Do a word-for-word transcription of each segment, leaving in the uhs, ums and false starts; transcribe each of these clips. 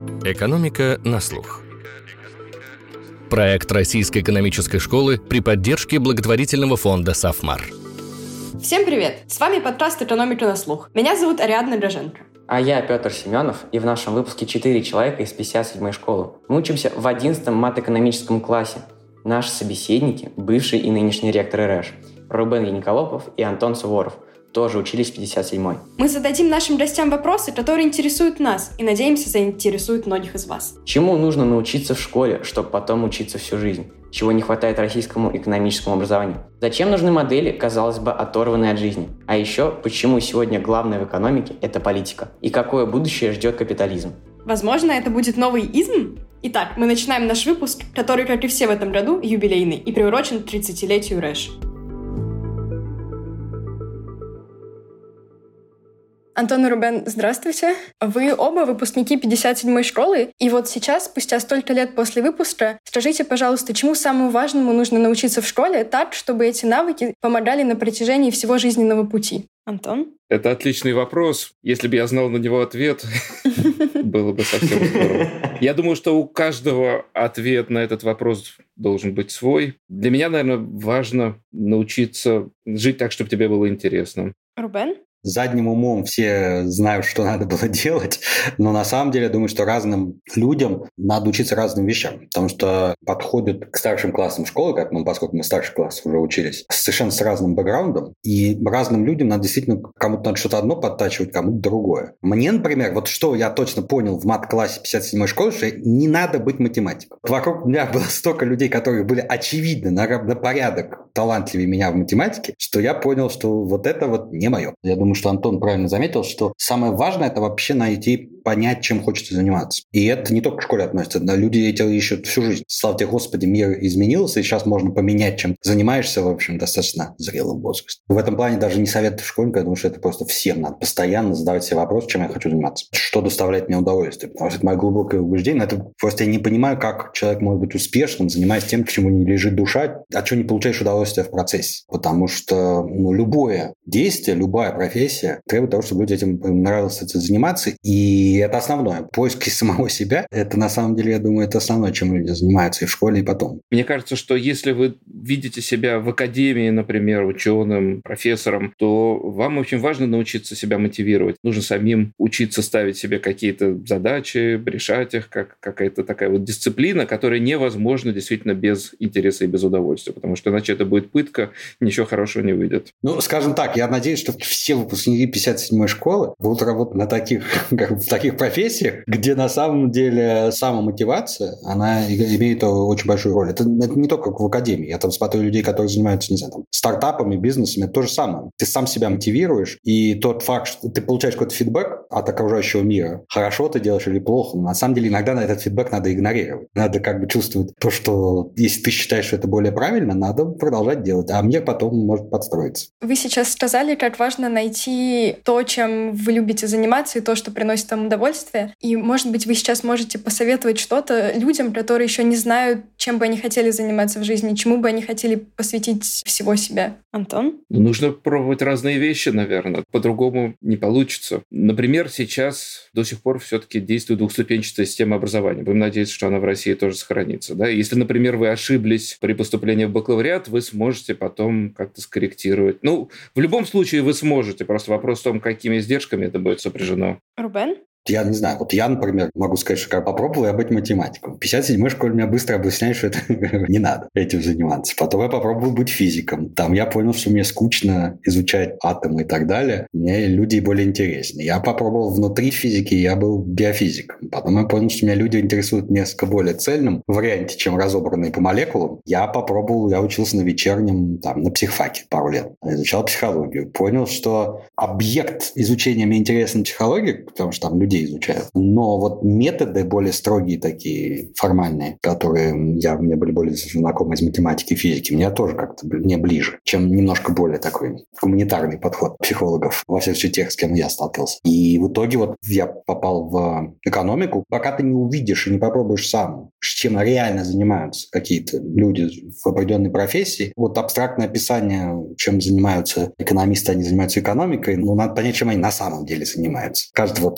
Экономика на слух. Проект Российской экономической школы при поддержке благотворительного фонда «Сафмар». Всем привет! С вами подкаст «Экономика на слух». Меня зовут Ариадна Дроженко. А я Петр Семенов, и в нашем выпуске четыре человека из пятьдесят седьмой школы. Мы учимся в одиннадцатом мат-экономическом классе. Наши собеседники – бывший и нынешний ректоры РЭШ Рубен Яниколопов и Антон Суворов, тоже учились в пятьдесят седьмой. Мы зададим нашим гостям вопросы, которые интересуют нас, и, надеемся, заинтересуют многих из вас. Чему нужно научиться в школе, чтобы потом учиться всю жизнь? Чего не хватает российскому экономическому образованию? Зачем нужны модели, казалось бы, оторванные от жизни? А еще, почему сегодня главное в экономике – это политика? И какое будущее ждет капитализм? Возможно, это будет новый изм? Итак, мы начинаем наш выпуск, который, как и все в этом году, юбилейный и приурочен к тридцатилетию РЭШ. Антон и Рубен, здравствуйте. Вы оба выпускники пятьдесят седьмой школы, и вот сейчас, спустя столько лет после выпуска, скажите, пожалуйста, чему самому важному нужно научиться в школе так, чтобы эти навыки помогали на протяжении всего жизненного пути? Антон? Это отличный вопрос. Если бы я знал на него ответ, было бы совсем здорово. Я думаю, что у каждого ответ на этот вопрос должен быть свой. Для меня, наверное, важно научиться жить так, чтобы тебе было интересно. Рубен? Задним умом все знают, что надо было делать, но на самом деле я думаю, что разным людям надо учиться разным вещам, потому что подходят к старшим классам школы, как, ну, поскольку мы старший класс уже учились, совершенно с разным бэкграундом, и разным людям надо действительно, кому-то надо что-то одно подтачивать, кому-то другое. Мне, например, вот что я точно понял в мат-классе пятьдесят седьмой школы, что не надо быть математиком. Вокруг меня было столько людей, которые были очевидно на, на порядок талантливее меня в математике, что я понял, что вот это вот не мое. Я думаю, что Антон правильно заметил, что самое важное – это вообще найти, понять, чем хочется заниматься. И это не только к школе относится. Люди эти ищут всю жизнь. Слава тебе, Господи, мир изменился, и сейчас можно поменять, чем занимаешься, в общем, достаточно зрелым возрастом. В этом плане даже не советую школьникам, потому что это просто всем надо постоянно задавать себе вопрос, чем я хочу заниматься. Что доставляет мне удовольствие. Потому что это мое глубокое убеждение. Это просто я не понимаю, как человек может быть успешным, занимаясь тем, к чему не лежит душа, а что не получаешь удовольствие в процессе. Потому что ну, любое действие, любая профессия требует того, чтобы людям этим нравилось этим заниматься. И это основное. Поиски самого себя, это на самом деле, я думаю, это основное, чем люди занимаются и в школе, и потом. Мне кажется, что если вы видите себя в академии, например, ученым, профессором, то вам очень важно научиться себя мотивировать. Нужно самим учиться ставить себе какие-то задачи, решать их, как какая-то такая вот дисциплина, которая невозможна действительно без интереса и без удовольствия, потому что иначе это будет пытка, ничего хорошего не выйдет. Ну, скажем так, я надеюсь, что все выпускники пятьдесят седьмой школы будут работать на таких, как, в таких профессиях, где на самом деле самомотивация, она имеет очень большую роль. Это, это не только в академии. Я там смотрю людей, которые занимаются, не знаю, там, стартапами, бизнесами, это то же самое. Ты сам себя мотивируешь, и тот факт, что ты получаешь какой-то фидбэк от окружающего мира, хорошо ты делаешь или плохо, но на самом деле иногда на этот фидбэк надо игнорировать. Надо как бы чувствовать то, что если ты считаешь, что это более правильно, надо продолжать делать, а мир потом может подстроиться. Вы сейчас сказали, как важно найти то, чем вы любите заниматься, и то, что приносит вам удовольствие. И, может быть, вы сейчас можете посоветовать что-то людям, которые еще не знают, чем бы они хотели заниматься в жизни, чему бы они хотели посвятить всего себя. Антон? Нужно пробовать разные вещи, наверное. По-другому не получится. Например, сейчас до сих пор все-таки действует двухступенчатая система образования. Будем надеяться, что она в России тоже сохранится. Да? Если, например, вы ошиблись при поступлении в бакалавриат, вы сможете потом как-то скорректировать. Ну, в любом случае вы сможете. Просто вопрос в том, какими издержками это будет сопряжено. Рубен? Я не знаю, вот я, например, могу сказать, что как попробовал я быть математиком. В пятьдесят седьмой школе меня быстро объясняли, что это не надо этим заниматься. Потом я попробовал быть физиком. Там я понял, что мне скучно изучать атомы и так далее. Мне люди более интересны. Я попробовал внутри физики, я был биофизиком. Потом я понял, что меня люди интересуют в несколько более цельном варианте, чем разобранные по молекулам. Я попробовал, я учился на вечернем, там, на психфаке пару лет. Изучал психологию. Понял, что объект изучения мне интересен психология, потому что там люди изучают. Но вот методы более строгие такие, формальные, которые я, мне были более знакомы из математики и физики, мне тоже как-то мне ближе, чем немножко более такой гуманитарный подход психологов во всех тех, с кем я сталкивался. И в итоге вот я попал в экономику. Пока ты не увидишь и не попробуешь сам, с чем реально занимаются какие-то люди в определенной профессии, вот абстрактное описание, чем занимаются экономисты, они занимаются экономикой, ну, надо понять, чем они на самом деле занимаются. Каждый вот с утра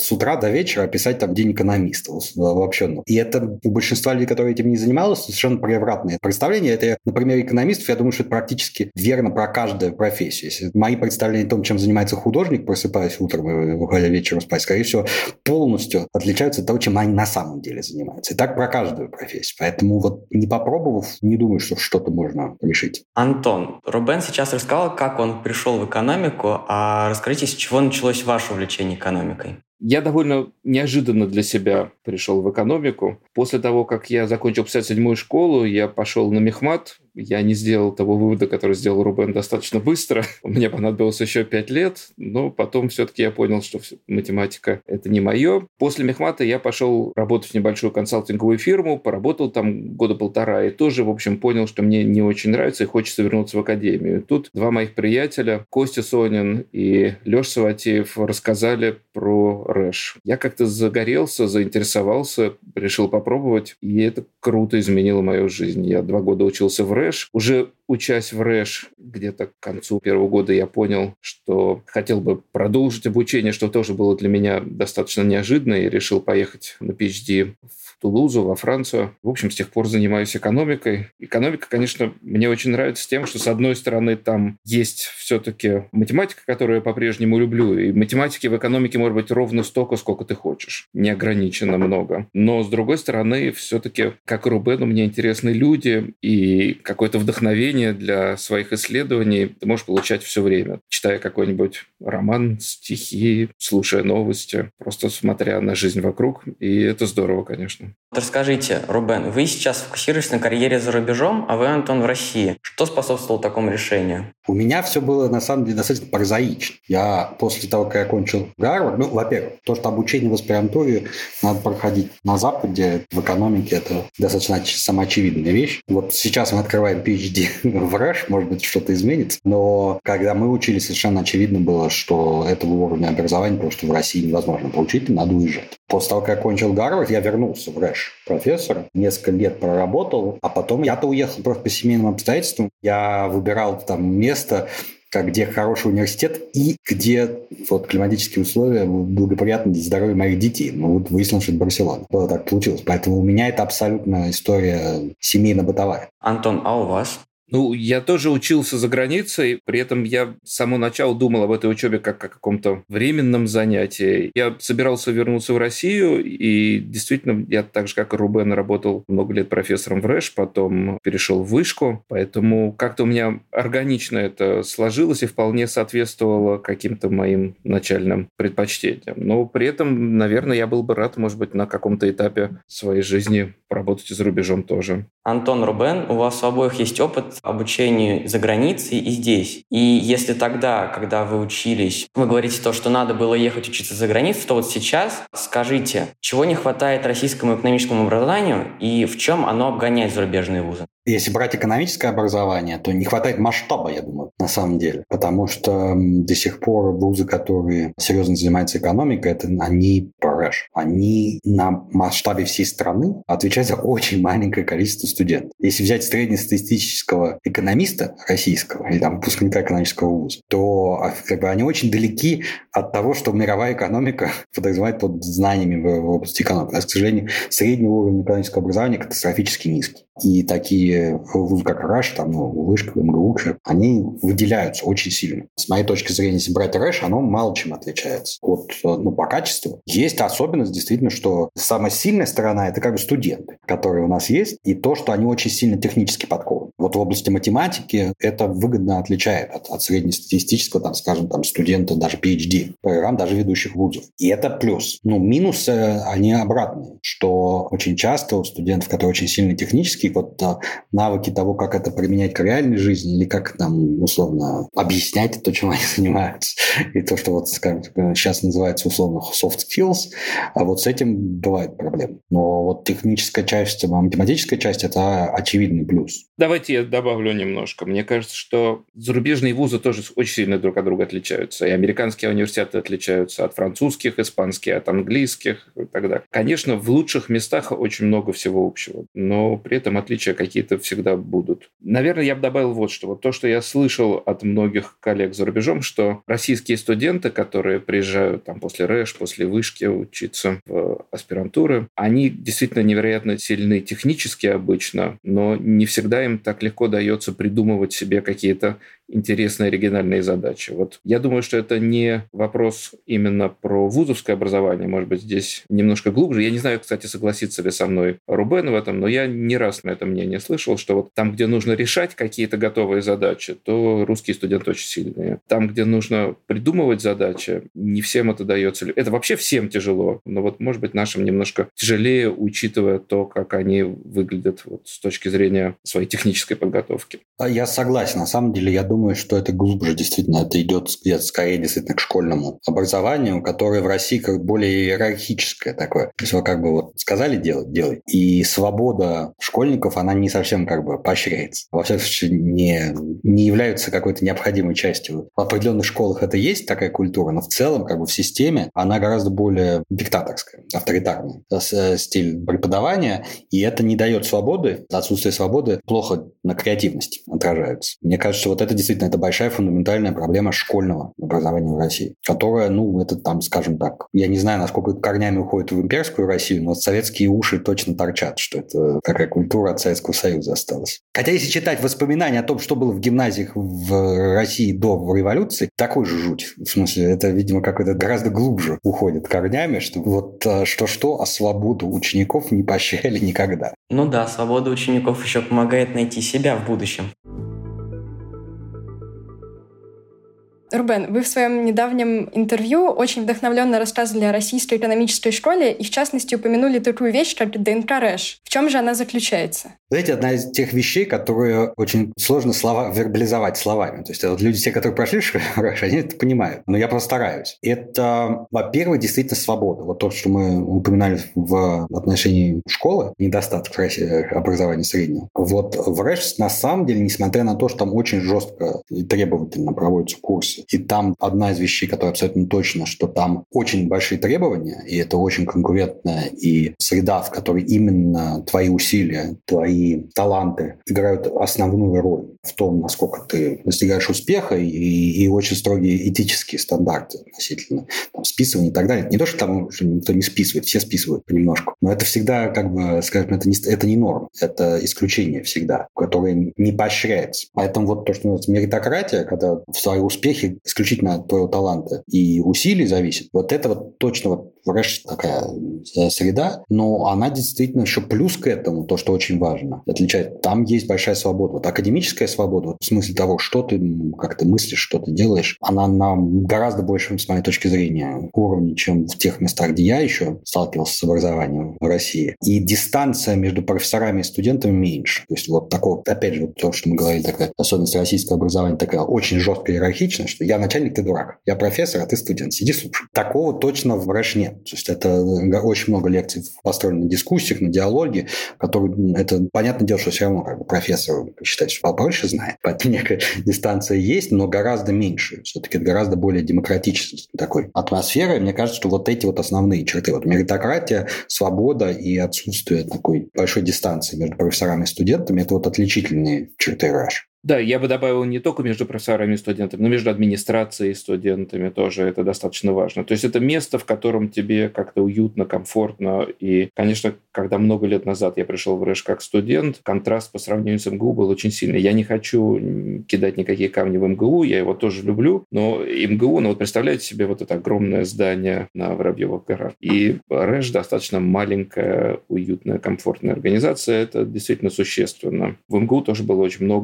до вечера, а писать там день экономиста обобщенно. И это у большинства людей, которые этим не занималось, совершенно превратное представление. Это, например, экономистов, я думаю, что это практически верно про каждую профессию. Если мои представления о том, чем занимается художник, просыпаясь утром и уходя вечером спать, скорее всего, полностью отличаются от того, чем они на самом деле занимаются. И так про каждую профессию. Поэтому вот не попробовав, не думаю, что что-то можно решить. Антон, Рубен сейчас рассказал, как он пришел в экономику, а расскажите, с чего началось ваше увлечение экономикой? Я довольно неожиданно для себя пришел в экономику. После того, как я закончил пятьдесят седьмую школу, я пошел на мехмат. Я не сделал того вывода, который сделал Рубен достаточно быстро. Мне понадобилось еще пять лет, но потом все-таки я понял, что математика – это не мое. После мехмата я пошел работать в небольшую консалтинговую фирму, поработал там года полтора и тоже, в общем, понял, что мне не очень нравится и хочется вернуться в академию. Тут два моих приятеля, Костя Сонин и Леша Саватеев, рассказали про рэш. Я как-то загорелся, заинтересовался, решил попробовать, и это круто изменило мою жизнь. Я два года учился в рэш. Уже учась в рэш, где-то к концу первого года я понял, что хотел бы продолжить обучение, что тоже было для меня достаточно неожиданно, и решил поехать на пи эйч ди в Тулузу, во Францию. В общем, с тех пор занимаюсь экономикой. Экономика, конечно, мне очень нравится тем, что, с одной стороны, там есть все-таки математика, которую я по-прежнему люблю, и математики в экономике может быть ровно столько, сколько ты хочешь. Неограниченно много. Но, с другой стороны, все-таки, как и Рубену, мне интересны люди, и какое-то вдохновение для своих исследований ты можешь получать все время, читая какой-нибудь роман, стихи, слушая новости, просто смотря на жизнь вокруг. И это здорово, конечно. Расскажите, Рубен, вы сейчас фокусируетесь на карьере за рубежом, а вы, Антон, в России. Что способствовало такому решению? У меня все было, на самом деле, достаточно прозаично. Я после того, как я окончил Гарвард, ну, во-первых, то, что обучение в аспирантуре надо проходить на Западе, в экономике, это достаточно самоочевидная вещь. Вот сейчас мы открываем пи эйч ди в рэш, может быть, что-то изменится, но когда мы учились, совершенно очевидно было, что этого уровня образования просто в России невозможно получить, и надо уезжать. После того, как я окончил Гарвард, я вернулся в рэш профессора, несколько лет проработал, а потом я-то уехал просто по семейным обстоятельствам. Я выбирал там место, где хороший университет и где вот, климатические условия благоприятны для здоровья моих детей. Ну, вот выяснилось, что это Барселона. Вот так получилось. Поэтому у меня это абсолютно история семейно-бытовая. Антон, а у вас? Ну, я тоже учился за границей, при этом я с самого начала думал об этой учебе как о каком-то временном занятии. Я собирался вернуться в Россию, и действительно, я так же, как и Рубен, работал много лет профессором в рэш, потом перешел в вышку, поэтому как-то у меня органично это сложилось и вполне соответствовало каким-то моим начальным предпочтениям. Но при этом, наверное, я был бы рад, может быть, на каком-то этапе своей жизни поработать и за рубежом тоже. Антон, Рубен, у вас у обоих есть опыт обучения за границей и здесь. И если тогда, когда вы учились, вы говорите то, что надо было ехать учиться за границу, то вот сейчас скажите, чего не хватает российскому экономическому образованию и в чем оно обгоняет зарубежные вузы? Если брать экономическое образование, то не хватает масштаба, я думаю, на самом деле. Потому что до сих пор вузы, которые серьезно занимаются экономикой, это они про рэш. Они на масштабе всей страны отвечают за очень маленькое количество студентов. Если взять среднестатистического экономиста российского или там выпускника экономического вуза, то как бы, они очень далеки от того, что мировая экономика подразумевает под знаниями в, в области экономики. А, к сожалению, средний уровень экономического образования катастрофически низкий. И такие вузы, как РАШ, там, ну, Вышка, МГУ, они выделяются очень сильно. С моей точки зрения, если брать РАШ, оно мало чем отличается от, ну, по качеству. Есть особенность, действительно, что самая сильная сторона – это как бы студенты, которые у нас есть, и то, что они очень сильно технически подкованы. Вот в области математики это выгодно отличает от, от среднестатистического, там, скажем, там, студента даже пи эйч ди, программ даже ведущих вузов. И это плюс. Ну, минусы, они обратные, что очень часто у студентов, которые очень сильно технические, вот а, навыки того, как это применять к реальной жизни, или как там, условно, объяснять то, чем они занимаются, и то, что вот, скажем, сейчас называется условно soft skills, а вот с этим бывают проблемы. Но вот техническая часть, математическая часть – это очевидный плюс. Давайте давайте я добавлю немножко. Мне кажется, что зарубежные вузы тоже очень сильно друг от друга отличаются. И американские университеты отличаются от французских, испанских, от английских и так далее. Конечно, в лучших местах очень много всего общего, но при этом отличия какие-то всегда будут. Наверное, я бы добавил вот что. Вот то, что я слышал от многих коллег за рубежом, что российские студенты, которые приезжают там после РЭШ, после вышки учиться в аспирантуры, они действительно невероятно сильны технически обычно, но не всегда им так легко дается придумывать себе какие-то интересные оригинальные задачи. Вот я думаю, что это не вопрос именно про вузовское образование, может быть, здесь немножко глубже. Я не знаю, кстати, согласится ли со мной Рубен в этом, но я не раз на это мнение слышал, что вот там, где нужно решать какие-то готовые задачи, то русские студенты очень сильные. Там, где нужно придумывать задачи, не всем это дается. Это вообще всем тяжело, но вот, может быть, нашим немножко тяжелее, учитывая то, как они выглядят вот с точки зрения своей технической подготовки. Я согласен. На самом деле, я думаю, что это глубже действительно. Это идет где-то скорее действительно к школьному образованию, которое в России как более иерархическое такое. То есть вы как бы вот сказали делать, делай. И свобода школьников, она не совсем как бы поощряется. Во всяком случае, не, не является какой-то необходимой частью. В определенных школах это есть такая культура, но в целом как бы в системе она гораздо более диктаторская, авторитарная. Это стиль преподавания, и это не дает свободы. Отсутствие свободы плохо на креативности отражается. Мне кажется, вот это действительно это большая фундаментальная проблема школьного образования в России, которая, ну, это там, скажем так, я не знаю, насколько это корнями уходит в имперскую Россию, но советские уши точно торчат, что это такая культура от Советского Союза осталась. Хотя если читать воспоминания о том, что было в гимназиях в России до революции, такой же жуть. В смысле, это, видимо, как-то гораздо глубже уходит корнями, что вот что-что, а свободу учеников не поощряли никогда. Ну да, свобода учеников еще помогает найти себя в будущем. Рубен, вы в своем недавнем интервью очень вдохновленно рассказывали о российской экономической школе и, в частности, упомянули такую вещь, как ДНК РЭШ. В чем же она заключается? Знаете, одна из тех вещей, которые очень сложно слова, вербализовать словами. То есть вот люди, те, которые прошли РЭШ, они это понимают. Но я просто стараюсь. Это, во-первых, действительно свобода. Вот то, что мы упоминали в отношении школы, недостаток образования среднего. Вот в РЭШ, на самом деле, несмотря на то, что там очень жестко и требовательно проводятся курсы, и там одна из вещей, которая абсолютно точно, что там очень большие требования, и это очень конкурентная и среда, в которой именно твои усилия, твои таланты играют основную роль в том, насколько ты достигаешь успеха, и, и очень строгие этические стандарты относительно там, списывания и так далее. Не то, что там уже никто не списывает, все списывают понемножку, но это всегда, как бы, скажем, это не, это не норма, это исключение всегда, которое не поощряется. Поэтому вот то, что называется меритократия, когда в свои успехи исключительно от твоего таланта и усилий зависит. Вот это вот точно вот РЭШ такая среда, но она действительно еще плюс к этому, то, что очень важно, отличает. Там есть большая свобода. Вот академическая свобода, вот в смысле того, что ты, как ты мыслишь, что ты делаешь, она на гораздо большем, с моей точки зрения, уровне, чем в тех местах, где я еще сталкивался с образованием в России. И дистанция между профессорами и студентами меньше. То есть вот такого, опять же, вот то, что мы говорили, такая особенность российского образования, такая очень жесткая иерархичная, что я начальник, ты дурак. Я профессор, а ты студент. Сиди, слушай. Такого точно в РЭШ нет. То есть это очень много лекций построено на дискуссиях, на диалоге, которые, это понятное дело, что все равно как бы профессор считает, что побольше знает. Поэтому некая дистанция есть, но гораздо меньше. Все-таки это гораздо более демократичная такой атмосфера. И мне кажется, что вот эти вот основные черты. Вот меритократия, свобода и отсутствие такой большой дистанции между профессорами и студентами – это вот отличительные черты РЭШ. Да, я бы добавил не только между профессорами и студентами, но между администрацией и студентами тоже это достаточно важно. То есть это место, в котором тебе как-то уютно, комфортно. И, конечно, когда много лет назад я пришел в РЭШ как студент, контраст по сравнению с МГУ был очень сильный. Я не хочу кидать никакие камни в МГУ, я его тоже люблю, но МГУ, ну вот представляете себе вот это огромное здание на Воробьевых горах. И РЭШ достаточно маленькая, уютная, комфортная организация. Это действительно существенно. В МГУ тоже было очень много прекрасных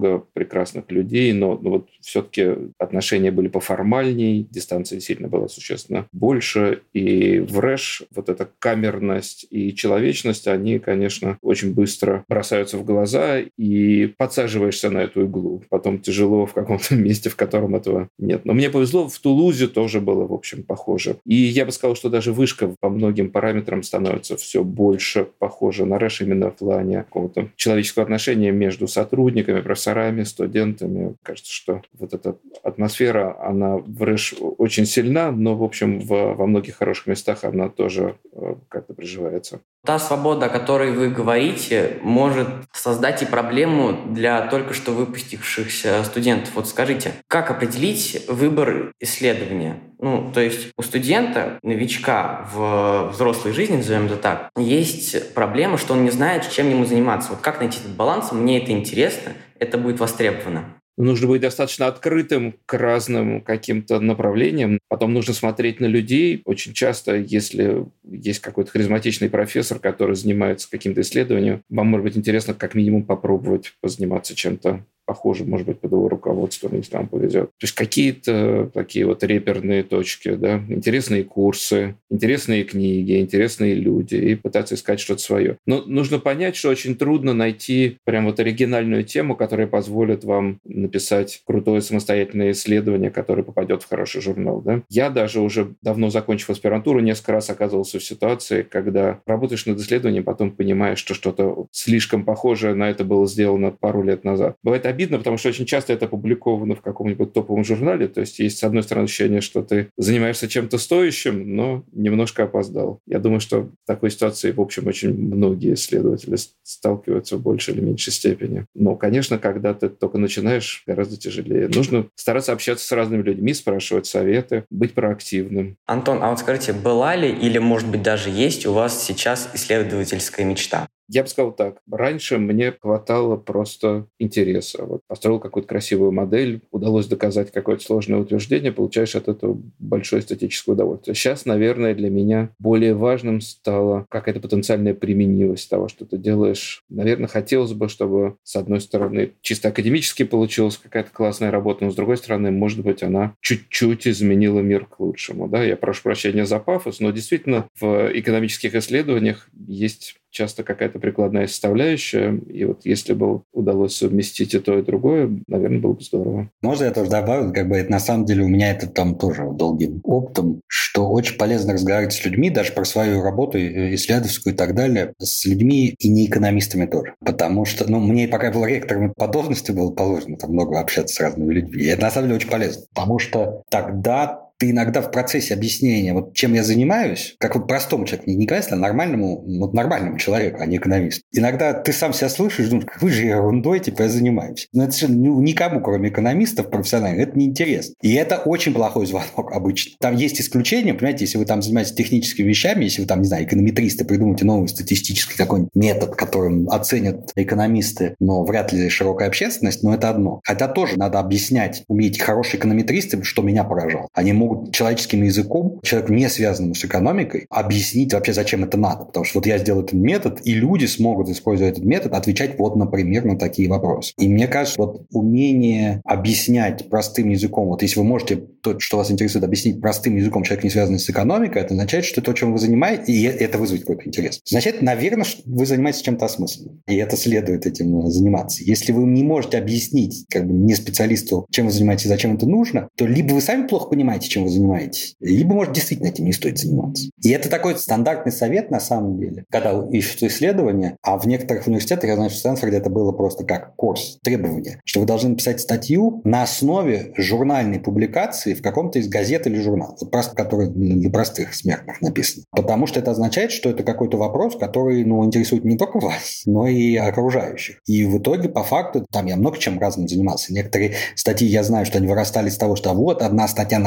прекрасных людей, но, но вот все-таки отношения были поформальней, дистанция сильно была существенно больше, и в РЭШ вот эта камерность и человечность, они, конечно, очень быстро бросаются в глаза, и подсаживаешься на эту иглу. Потом тяжело в каком-то месте, в котором этого нет. Но мне повезло, в Тулузе тоже было, в общем, похоже. И я бы сказал, что даже вышка по многим параметрам становится все больше похожа на РЭШ именно в плане какого-то человеческого отношения между сотрудниками, профессорами, студентами. Кажется, что вот эта атмосфера, она в РЭШ очень сильна, но, в общем, в, во многих хороших местах она тоже э, как-то приживается. Та свобода, о которой вы говорите, может создать и проблему для только что выпустившихся студентов. Вот скажите, как определить выбор исследования? Ну, то есть у студента, новичка в взрослой жизни, назовем это так, есть проблема, что он не знает, чем ему заниматься. Вот как найти этот баланс? Мне это интересно, это будет востребовано. Нужно быть достаточно открытым к разным каким-то направлениям. Потом нужно смотреть на людей. Очень часто, если есть какой-то харизматичный профессор, который занимается каким-то исследованием, вам может быть интересно как минимум попробовать позаниматься чем-то похожим, может быть, под его руководством, если вам повезет. То есть какие-то такие вот реперные точки, да, интересные курсы, интересные книги, интересные люди, и пытаться искать что-то свое. Но нужно понять, что очень трудно найти прям вот оригинальную тему, которая позволит вам написать крутое самостоятельное исследование, которое попадет в хороший журнал, да. Я даже уже давно закончив аспирантуру, несколько раз оказывался в ситуации, когда работаешь над исследованием, потом понимаешь, что что-то слишком похожее на это было сделано пару лет назад. Бывает обидно, потому что очень часто это опубликовано в каком-нибудь топовом журнале, то есть есть, с одной стороны, ощущение, что ты занимаешься чем-то стоящим, но немножко опоздал. Я думаю, что в такой ситуации, в общем, очень многие исследователи сталкиваются в большей или меньшей степени. Но, конечно, когда ты только начинаешь, гораздо тяжелее. Нужно стараться общаться с разными людьми, спрашивать советы, быть проактивным. Антон, а вот скажите, была ли или, может быть, даже есть у вас сейчас исследовательская мечта? Я бы сказал так. Раньше мне хватало просто интереса. Вот построил какую-то красивую модель, удалось доказать какое-то сложное утверждение, получаешь от этого большое эстетическое удовольствие. Сейчас, наверное, для меня более важным стала какая-то потенциальная применимость того, что ты делаешь. Наверное, хотелось бы, чтобы, с одной стороны, чисто академически получилась какая-то классная работа, но, с другой стороны, может быть, она чуть-чуть изменила мир к лучшему. Да? Я прошу прощения за пафос, но действительно в экономических исследованиях есть часто какая-то прикладная составляющая, и вот если бы удалось совместить и то, и другое, наверное, было бы здорово. Можно я тоже добавлю, как бы это на самом деле у меня это там тоже долгим опытом, что очень полезно разговаривать с людьми, даже про свою работу исследовательскую и так далее, с людьми и не экономистами тоже. Потому что, ну, мне пока был ректором по должности было положено там много общаться с разными людьми. И это на самом деле очень полезно, потому что тогда ты иногда в процессе объяснения, вот чем я занимаюсь, как вот простому человеку, не конечно, а нормальному, вот нормальному человеку, а не экономисту. Иногда ты сам себя слышишь, думаешь, вы же ерундой, типа, я занимаюсь. Но это же никому, кроме экономистов профессиональных, это неинтересно. И это очень плохой звонок обычно. Там есть исключения, понимаете, если вы там занимаетесь техническими вещами, если вы там, не знаю, эконометристы, придумаете новый статистический какой-нибудь метод, которым оценят экономисты, но вряд ли широкая общественность, но это одно. Хотя тоже надо объяснять, умеете хорошие эконометристы, что меня поражало. Они могут человеческим языком, человеку, не связанному с экономикой, объяснить вообще, зачем это надо. Потому что вот я сделал этот метод, и люди смогут, используя этот метод, отвечать вот, например, на такие вопросы. И мне кажется, вот умение объяснять простым языком, вот если вы можете то, что вас интересует, объяснить простым языком человек, не связанный с экономикой, это означает, что то, чем вы занимаетесь, и это вызовет какой-то интерес. Значит, наверное, вы занимаетесь чем-то осмысленным. И это следует этим заниматься. Если вы не можете объяснить, как бы не специалисту, чем вы занимаетесь и зачем это нужно, то либо вы сами плохо понимаете, чем вы занимаетесь, либо, может, действительно этим не стоит заниматься. И это такой стандартный совет, на самом деле, когда ищут исследования, а в некоторых университетах, я знаю, что в Стэнфорде это было просто как курс, требование, что вы должны написать статью на основе журнальной публикации в каком-то из газет или журнала, просто который для простых смертных написан. Потому что это означает, что это какой-то вопрос, который, ну, интересует не только вас, но и окружающих. И в итоге, по факту, там я много чем разным занимался. Некоторые статьи, я знаю, что они вырастали из того, что вот одна статья научная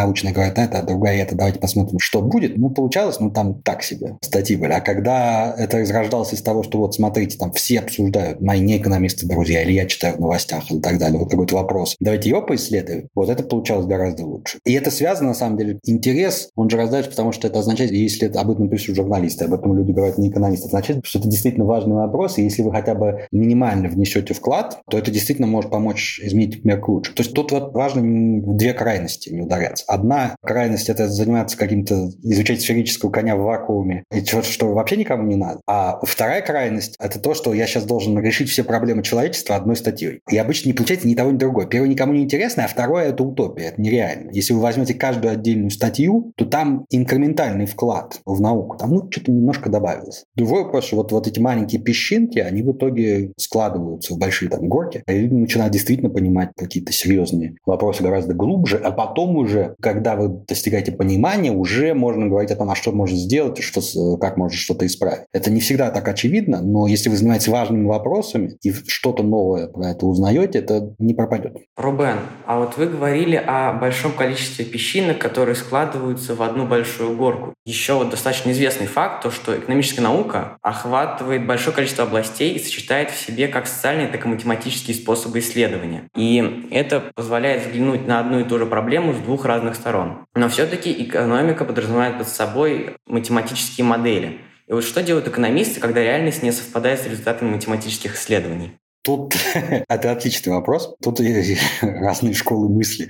говорят это, а другая это, давайте посмотрим, что будет. Ну, получалось, ну, там так себе статьи были. А когда это разрождалось из того, что вот, смотрите, там все обсуждают, мои неэкономисты друзья, или я читаю в новостях и так далее, вот какой-то вопрос, давайте его поисследуем, вот это получалось гораздо лучше. И это связано, на самом деле, интерес, он же раздается, потому что это означает, если это, об этом пишут журналисты, об этом люди говорят не экономисты, это означает, что это действительно важный вопрос, и если вы хотя бы минимально внесете вклад, то это действительно может помочь изменить мир к лучшему. То есть тут вот важно в две крайности не ударяться. Одна крайность – это заниматься каким-то, изучать сферического коня в вакууме, и что, что вообще никому не надо. А вторая крайность – это то, что я сейчас должен решить все проблемы человечества одной статьей. И обычно не получается ни того, ни другого. Первое никому не интересно, а второе – это утопия, это нереально. Если вы возьмете каждую отдельную статью, то там инкрементальный вклад в науку, там ну, что-то немножко добавилось. Другой вопрос, что вот, вот эти маленькие песчинки, они в итоге складываются в большие там горки, и люди начинают действительно понимать какие-то серьезные вопросы гораздо глубже, а потом уже, когда вы достигаете понимания, уже можно говорить о том, а что можно сделать, что, как можно что-то исправить. Это не всегда так очевидно, но если вы занимаетесь важными вопросами и что-то новое про это узнаете, это не пропадет. Рубен, а вот вы говорили о большом количестве песчинок, которые складываются в одну большую горку. Еще вот достаточно известный факт, то, что экономическая наука охватывает большое количество областей и сочетает в себе как социальные, так и математические способы исследования. И это позволяет взглянуть на одну и ту же проблему с двух разных сторон. Но все-таки экономика подразумевает под собой математические модели. И вот что делают экономисты, когда реальность не совпадает с результатами математических исследований? Тут это отличный вопрос. Тут разные школы мысли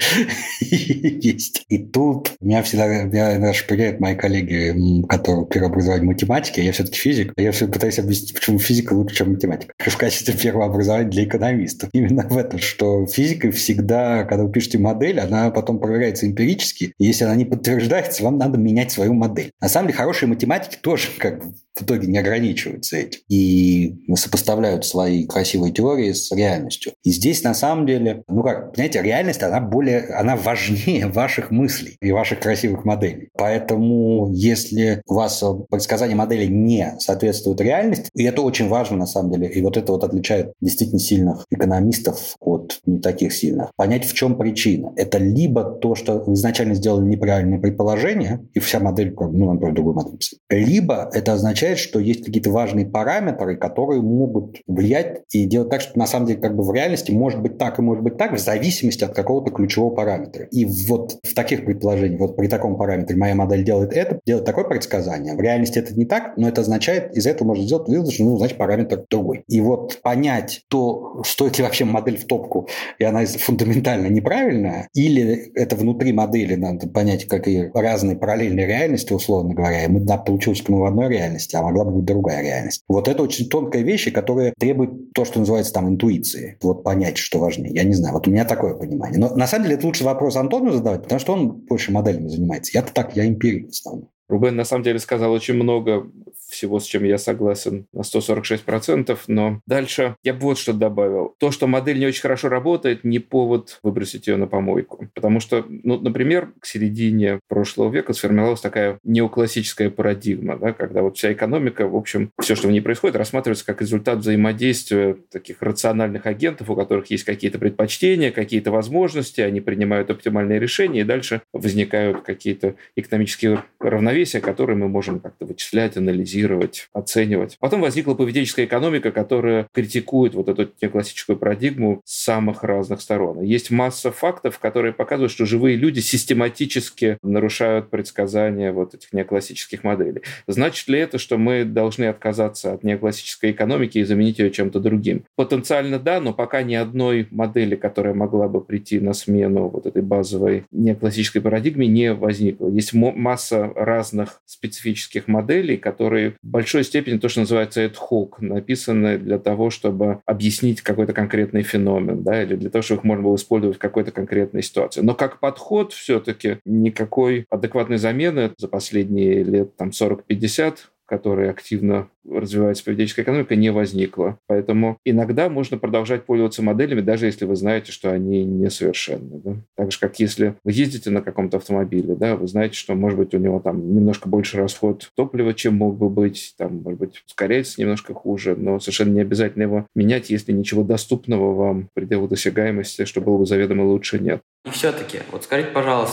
есть. И тут меня всегда меня шпыряют мои коллеги, которые первообразование математики, а я все-таки физик. Я все пытаюсь объяснить, почему физика лучше, чем математика. В качестве первого образования для экономистов. Именно в этом, что физика всегда, когда вы пишете модель, она потом проверяется эмпирически. И если она не подтверждается, вам надо менять свою модель. На самом деле, хорошие математики тоже как бы в итоге не ограничиваются этим. И сопоставляют свои красивые теории с реальностью. И здесь, на самом деле, ну как, понимаете, реальность, она более, она важнее ваших мыслей и ваших красивых моделей. Поэтому, если у вас предсказания модели не соответствуют реальности, и это очень важно, на самом деле, и вот это вот отличает действительно сильных экономистов от не таких сильных, понять, в чем причина. Это либо то, что вы изначально сделали неправильное предположение, и вся модель, ну, например, другую модель писать. Либо это означает, что есть какие-то важные параметры, которые могут влиять и делать так, что на самом деле как бы в реальности может быть так и может быть так, в зависимости от какого-то ключевого параметра. И вот в таких предположениях, вот при таком параметре моя модель делает это, делает такое предсказание. В реальности это не так, но это означает, из этого можно сделать вывод, что, ну, значит, параметр другой. И вот понять то, стоит ли вообще модель в топку, и она фундаментально неправильная, или это внутри модели надо понять, какие разные параллельные реальности, условно говоря, и мы, да, получилось, что мы в одной реальности, а могла бы быть другая реальность. Вот это очень тонкая вещь, которая требует то, что называется там интуиции. Вот понять, что важнее. Я не знаю. Вот у меня такое понимание. Но на самом деле это лучше вопрос Антону задавать, потому что он больше моделями занимается. Я-то так, я эмпирик в основном. Рубен на самом деле сказал очень много всего, с чем я согласен на сто сорок шесть процентов, но дальше я бы вот что добавил. То, что модель не очень хорошо работает, не повод выбросить ее на помойку. Потому что, ну, например, к середине прошлого века сформировалась такая неоклассическая парадигма, да, когда вот вся экономика, в общем, все, что в ней происходит, рассматривается как результат взаимодействия таких рациональных агентов, у которых есть какие-то предпочтения, какие-то возможности, они принимают оптимальные решения, и дальше возникают какие-то экономические равновесия, которые мы можем как-то вычислять, анализировать, оценивать. Потом возникла поведенческая экономика, которая критикует вот эту неоклассическую парадигму с самых разных сторон. Есть масса фактов, которые показывают, что живые люди систематически нарушают предсказания вот этих неоклассических моделей. Значит ли это, что мы должны отказаться от неоклассической экономики и заменить ее чем-то другим? Потенциально да, но пока ни одной модели, которая могла бы прийти на смену вот этой базовой неоклассической парадигме, не возникла. Есть масса разных специфических моделей, которые в большой степени то, что называется ad hoc, написаны для того, чтобы объяснить какой-то конкретный феномен, да, или для того, чтобы их можно было использовать в какой-то конкретной ситуации. Но как подход все-таки никакой адекватной замены за последние лет там, сорок-пятьдесят, которая активно развивается поведенческая экономика, не возникла. Поэтому иногда можно продолжать пользоваться моделями, даже если вы знаете, что они несовершенны. Да? Так же, как если вы ездите на каком-то автомобиле, да, вы знаете, что, может быть, у него там немножко больше расход топлива, чем мог бы быть, там, может быть, ускоряется немножко хуже, но совершенно не обязательно его менять, если ничего доступного вам в пределах досягаемости, что было бы заведомо лучше, нет. И все-таки, вот скажите, пожалуйста, в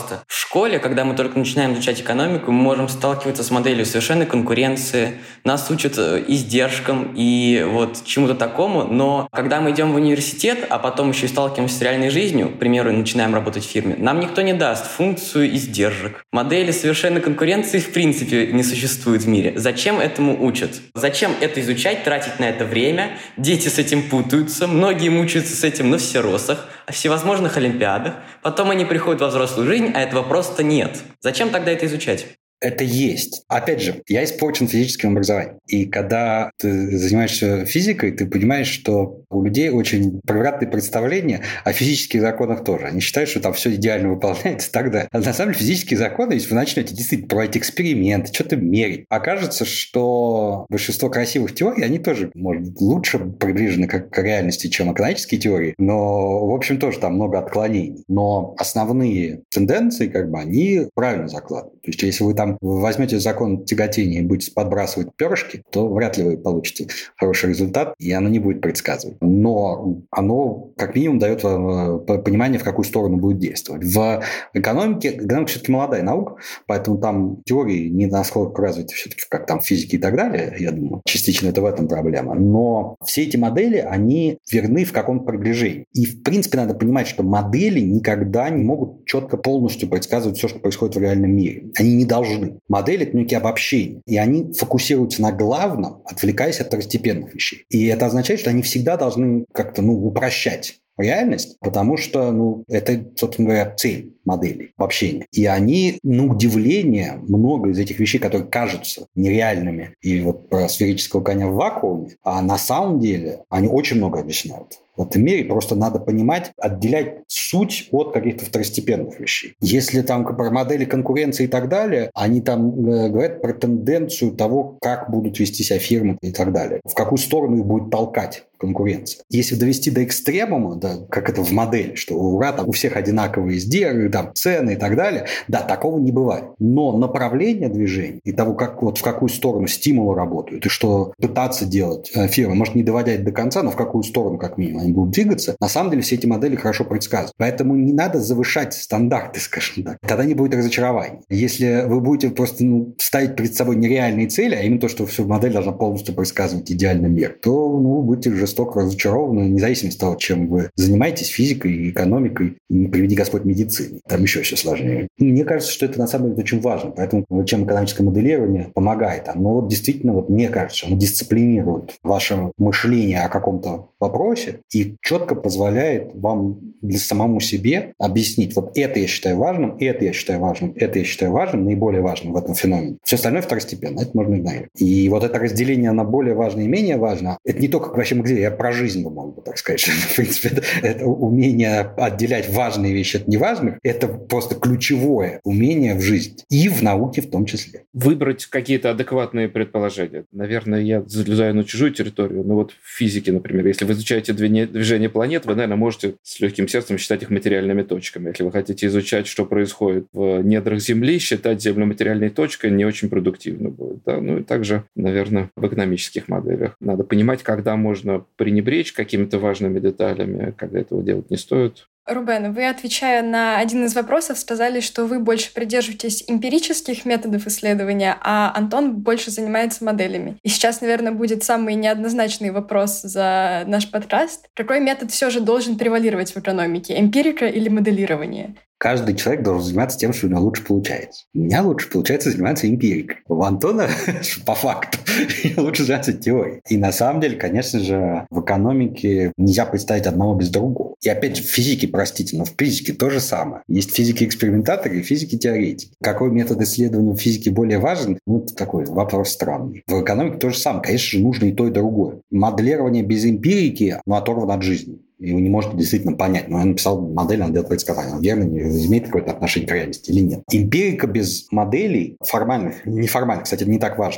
школе, когда мы только начинаем изучать экономику, мы можем сталкиваться с моделью совершенной конкуренции, нас учат издержкам и вот чему-то такому, но когда мы идем в университет, а потом еще и сталкиваемся с реальной жизнью, к примеру, начинаем работать в фирме, нам никто не даст функцию издержек. Модели совершенной конкуренции в принципе не существует в мире. Зачем этому учат? Зачем это изучать, тратить на это время? Дети с этим путаются, многие мучаются с этим на всеросах, о всевозможных олимпиадах. Потом они приходят во взрослую жизнь, а этого просто нет. Зачем тогда это изучать? Это есть. Опять же, я испорчен физическим образованием. И когда ты занимаешься физикой, ты понимаешь, что у людей очень превратные представления о физических законах тоже. Они считают, что там все идеально выполняется и так далее. А на самом деле физические законы, если вы начнете действительно проводить эксперименты, что-то мерить, окажется, что большинство красивых теорий, они тоже, может быть, лучше приближены к реальности, чем экономические теории. Но, в общем, тоже там много отклонений. Но основные тенденции, как бы, они правильно закладывают. То есть, если вы там вы возьмете закон тяготения и будете подбрасывать перышки, то вряд ли вы получите хороший результат, и оно не будет предсказывать. Но оно, как минимум, дает вам понимание, в какую сторону будет действовать. В экономике, экономика все-таки молодая наука, поэтому там теории не насколько развиты все-таки, как там физики и так далее, я думаю. Частично это в этом проблема. Но все эти модели, они верны в каком-то приближении. И, в принципе, надо понимать, что модели никогда не могут четко полностью предсказывать все, что происходит в реальном мире. Они не должны. Модели – это некие обобщения. И они фокусируются на главном, отвлекаясь от второстепенных вещей. И это означает, что они всегда должны как-то ну, упрощать реальность, потому что ну, это, собственно говоря, цель моделей общения. И они, на удивление, много из этих вещей, которые кажутся нереальными, и вот про сферического коня в вакууме, а на самом деле они очень много объясняют. В этом мире просто надо понимать, отделять суть от каких-то второстепенных вещей. Если там про модели конкуренции и так далее, они там э, говорят про тенденцию того, как будут вести себя фирмы и так далее, в какую сторону их будет толкать конкуренция. Если довести до экстремума, да, как это в модели, что ура, там у всех одинаковые изделия, там цены и так далее, да, такого не бывает. Но направление движения и того, как, вот, в какую сторону стимулы работают, и что пытаться делать э, фирма, может, не доводя до конца, но в какую сторону, как минимум, они будут двигаться, на самом деле все эти модели хорошо предсказывают. Поэтому не надо завышать стандарты, скажем так. Тогда не будет разочарований. Если вы будете просто ну, ставить перед собой нереальные цели, а именно то, что всю модель должна полностью предсказывать идеальный мир, то ну, будете жестоко разочарованы, вне зависимости от того, чем вы занимаетесь, физикой, экономикой, и не приведи Господь медициной. Там еще все сложнее. И мне кажется, что это на самом деле очень важно. Поэтому чем экономическое моделирование помогает, оно вот действительно, вот, мне кажется, оно дисциплинирует ваше мышление о каком-то вопросе и четко позволяет вам для самому себе объяснить, вот это я считаю важным, это я считаю важным, это я считаю важным, наиболее важным в этом феномене. Все остальное второстепенно, это можно игнорировать. И вот это разделение на более важное и менее важное, это не только вообще мы где, я про жизнь могу так сказать, что, в принципе, это, это умение отделять важные вещи от неважных, это просто ключевое умение в жизни. И в науке в том числе. Выбрать какие-то адекватные предположения. Наверное, я залезаю на чужую территорию, но вот в физике, например, если вы изучаете движение планет, вы, наверное, можете с легким сердцем считать их материальными точками. Если вы хотите изучать, что происходит в недрах Земли, считать Землю материальной точкой не очень продуктивно будет. Да? Ну и также, наверное, в экономических моделях. Надо понимать, когда можно пренебречь какими-то важными деталями, когда этого делать не стоит. Рубен, вы, отвечая на один из вопросов, сказали, что вы больше придерживаетесь эмпирических методов исследования, а Антон больше занимается моделями. И сейчас, наверное, будет самый неоднозначный вопрос за наш подкаст. Какой метод все же должен превалировать в экономике? Эмпирика или моделирование? Каждый человек должен заниматься тем, что у него лучше получается. У меня лучше получается заниматься эмпирикой. У Антона, по факту, лучше заниматься теорией. И на самом деле, конечно же, в экономике нельзя представить одного без другого. И опять же, в физике, простите, но в физике то же самое. Есть физики-экспериментаторы и физики-теоретики. Какой метод исследования в физике более важен? Ну, это такой вопрос странный. В экономике то же самое. Конечно же, нужно и то, и другое. Моделирование без эмпирики, ну, оторвано от жизни. И вы не можете действительно понять, но я написал модель, она делает предсказание, верно, не имеет какое-то отношение к реальности или нет. Эмпирика без моделей формальных, неформальных, кстати, это не так важно. В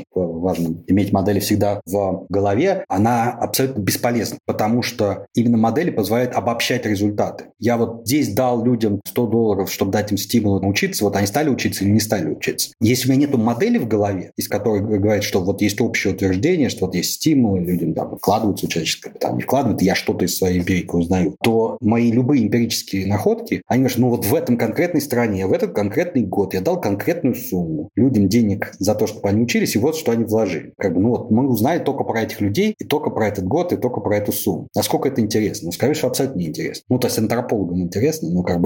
важно иметь модели всегда в голове, она абсолютно бесполезна, потому что именно модели позволяют обобщать результаты. Я вот здесь дал людям сто долларов, чтобы дать им стимул научиться, вот они стали учиться или не стали учиться. Если у меня нету модели в голове, из которой говорит, что вот есть общее утверждение, что вот есть стимулы, людям там вкладываются человеческое капитал, не вкладывают, я что-то из своей эмпирики узнаю, то мои любые эмпирические находки, они говорят, ну вот в этом конкретной стране, в этот конкретный год я дал конкретную сумму людям денег за то, чтобы они учились, и вот что они вложили. Как бы, ну вот мы узнали только про этих людей, и только про этот год, и только про эту сумму. Насколько это интересно? Ну, скорее всего, абсолютно неинтересно. Ну, то есть антропологам интересно, но как бы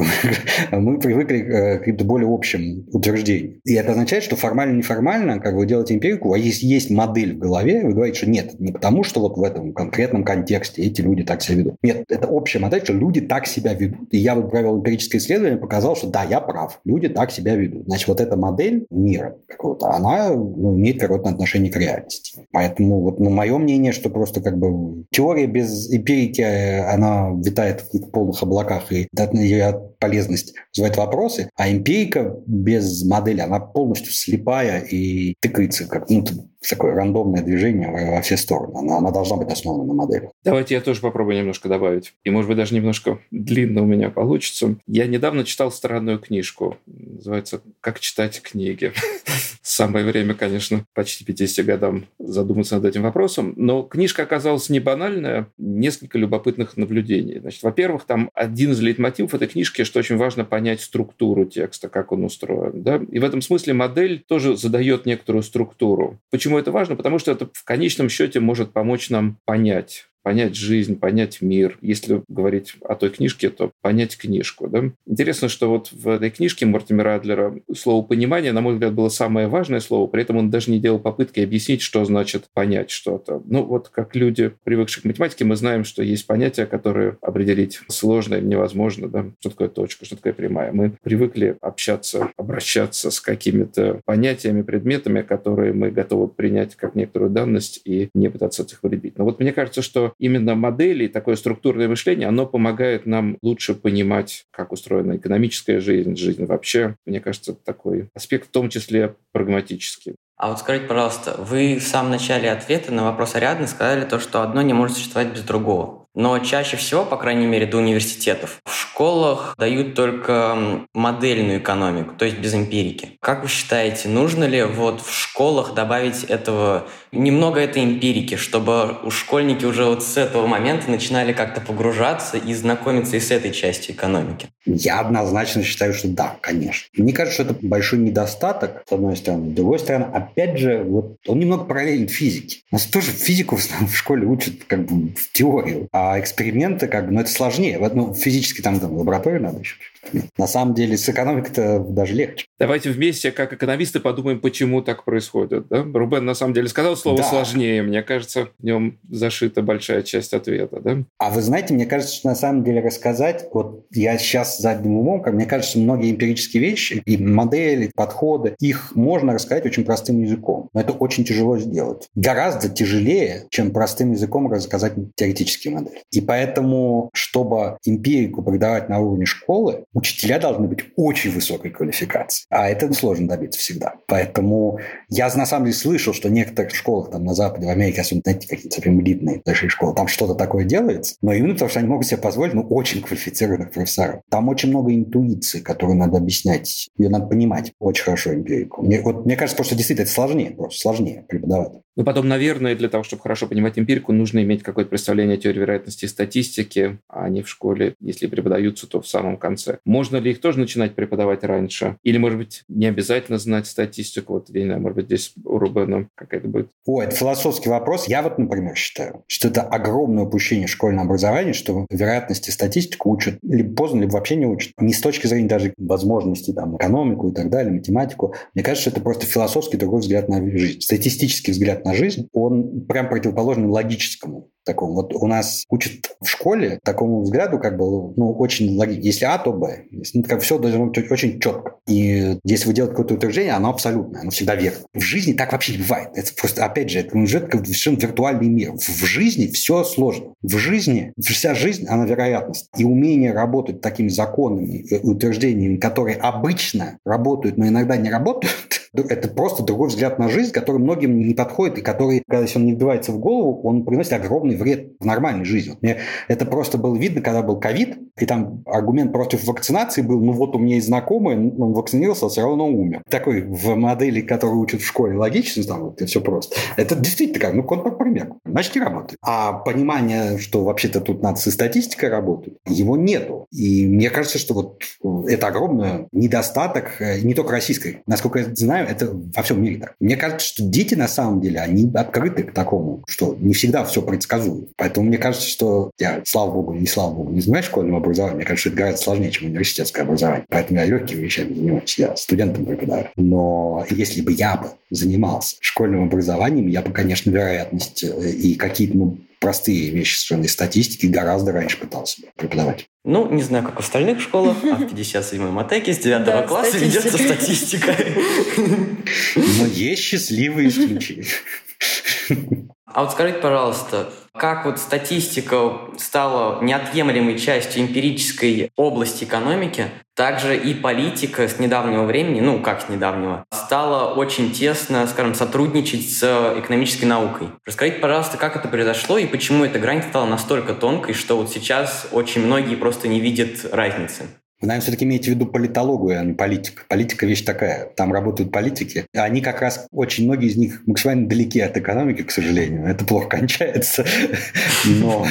мы привыкли к каким-то более общим утверждениям. И это означает, что формально-неформально, как вы делаете эмпирику, а если есть модель в голове, вы говорите, что нет, не потому, что вот в этом конкретном контексте эти люди так себя ведут. Нет, это общая модель, что люди так себя ведут. И я вот провел эмпирическое исследование, показал, что да, я прав, люди так себя ведут. Значит, вот эта модель мира какого-то, она ну, имеет какое-то отношение к реальности. Поэтому вот ну, мое мнение, что просто как бы теория без эмпирики, она витает в каких-то полных облаках, и ее полезность вызывает вопросы, а эмпирика без модели, она полностью слепая и тыкается как ну, такое рандомное движение во все стороны. Она, она должна быть основана на модели. Давайте я тоже попробую немножко добавить. И, может быть, даже немножко длинно у меня получится. Я недавно читал странную книжку. Называется «Как читать книги». Самое время, конечно, почти пятидесяти годам задуматься над этим вопросом. Но книжка оказалась не банальная. Несколько любопытных наблюдений. Значит, во-первых, там один из лейтмотивов этой книжки, что очень важно понять структуру текста, как он устроен. Да? И в этом смысле модель тоже задает некоторую структуру. Почему это важно? Потому что это в конечном счете может помочь нам понять, понять жизнь, понять мир. Если говорить о той книжке, то понять книжку. Да? Интересно, что вот в этой книжке Мортимера Адлера слово «понимание», на мой взгляд, было самое важное слово, при этом он даже не делал попытки объяснить, что значит понять что-то. Ну вот как люди, привыкшие к математике, мы знаем, что есть понятия, которые определить сложно или невозможно. Да? Что такое точка, что такое прямая. Мы привыкли общаться, обращаться с какими-то понятиями, предметами, которые мы готовы принять как некоторую данность и не пытаться от их вредить. Но вот мне кажется, что именно модели, такое структурное мышление, оно помогает нам лучше понимать, как устроена экономическая жизнь, жизнь вообще. Мне кажется, такой аспект в том числе прагматический. А вот скажите, пожалуйста, вы в самом начале ответа на вопрос Ариадны сказали то, что одно не может существовать без другого. Но чаще всего, по крайней мере, до университетов, в школах дают только модельную экономику, то есть без эмпирики. Как вы считаете, нужно ли вот в школах добавить этого, немного этой эмпирики, чтобы у школьники уже вот с этого момента начинали как-то погружаться и знакомиться и с этой частью экономики? Я однозначно считаю, что да, конечно. Мне кажется, что это большой недостаток, с одной стороны. С другой стороны, опять же, вот он немного параллелен физике. Нас тоже физику в школе учат как бы в теорию, а эксперименты, как бы, ну, это сложнее. Ну, физически там, там в лаборатории надо еще. На самом деле с экономикой-то даже легче. Давайте вместе, как экономисты, подумаем, почему так происходит. Да? Рубен на самом деле сказал слово да. «сложнее». Мне кажется, в нем зашита большая часть ответа. Да? А вы знаете, мне кажется, что на самом деле рассказать, вот я сейчас задним умом, как мне кажется, многие эмпирические вещи и модели, подходы, их можно рассказать очень простым языком. Но это очень тяжело сделать. Гораздо тяжелее, чем простым языком рассказать теоретические модели. И поэтому, чтобы эмпирику преподавать на уровне школы, учителя должны быть очень высокой квалификации. А это сложно добиться всегда. Поэтому я на самом деле слышал, что в некоторых школах там на Западе, в Америке, особенно, знаете, какие-то прям элитные большие школы, там что-то такое делается, но именно потому, что они могут себе позволить, ну, очень квалифицированных профессоров. Там очень много интуиции, которую надо объяснять. Ее надо понимать очень хорошо, эмпирику. Мне, вот, мне кажется, просто действительно это сложнее, просто сложнее преподавать. Ну, потом, наверное, для того, чтобы хорошо понимать эмпирику, нужно иметь какое-то представление о теории вероятности и статистики, а они в школе, если преподаются, то в самом конце. Можно ли их тоже начинать преподавать раньше? Или, может быть, не обязательно знать статистику? Вот, я не знаю, может быть, здесь у Рубена какая-то будет. О, это философский вопрос. Я вот, например, считаю, что это огромное упущение школьного образования, что вероятности и статистику учат либо поздно, либо вообще не учат. Не с точки зрения даже возможностей, там, экономику и так далее, математику. Мне кажется, что это просто философский другой взгляд на жизнь. Статистический взгляд на жизнь, он прям противоположный логическому такому. Вот у нас учат в школе такому взгляду как бы, ну, очень логично. Если А, то Б. Ну, как все должно быть очень четко. И если вы делаете какое-то утверждение, оно абсолютное, оно всегда верно. В жизни так вообще не бывает. Это просто, опять же, это уже совершенно виртуальный мир. В жизни все сложно. В жизни, вся жизнь, она вероятность. И умение работать такими законами, утверждениями, которые обычно работают, но иногда не работают, это просто другой взгляд на жизнь, который многим не подходит, и который, когда если он не вбивается в голову, он приносит огромный вред в нормальной жизни. Вот мне это просто было видно, когда был ковид, и там аргумент против вакцинации был, ну вот у меня есть знакомый, он вакцинировался, а все равно умер. Такой в модели, которую учат в школе, логично, там вот это все просто. Это действительно как, ну, контрпример. Значит, не работает. А понимание, что вообще-то тут надо со статистикой работать, его нету. И мне кажется, что вот это огромный недостаток не только российской. Насколько я знаю, это во всем мире так. Мне кажется, что дети на самом деле, они открыты к такому, что не всегда все предсказуемо. Поэтому мне кажется, что я, слава богу, не слава богу, не занимаюсь школьным образованием. Мне кажется, что это гораздо сложнее, чем университетское образование. Поэтому я легкими вещами занимаюсь. Я студентам преподаю. Но если бы я бы занимался школьным образованием, я бы, конечно, вероятность и какие-то, ну, простые вещи совершенно из статистики гораздо раньше пытался бы преподавать. Ну, не знаю, как в остальных школах, а в пятьдесят седьмой Матеке с девятого класса ведется статистика. Но есть счастливые исключения. А вот скажите, пожалуйста, как вот статистика стала неотъемлемой частью эмпирической области экономики, также и политика с недавнего времени, ну как с недавнего, стала очень тесно, скажем, сотрудничать с экономической наукой. Расскажите, пожалуйста, как это произошло и почему эта грань стала настолько тонкой, что вот сейчас очень многие просто не видят разницы? Вы, наверное, все-таки имеете в виду политологию, а не политику. Политика – вещь такая. Там работают политики. Они как раз, очень многие из них максимально далеки от экономики, к сожалению. Это плохо кончается. Но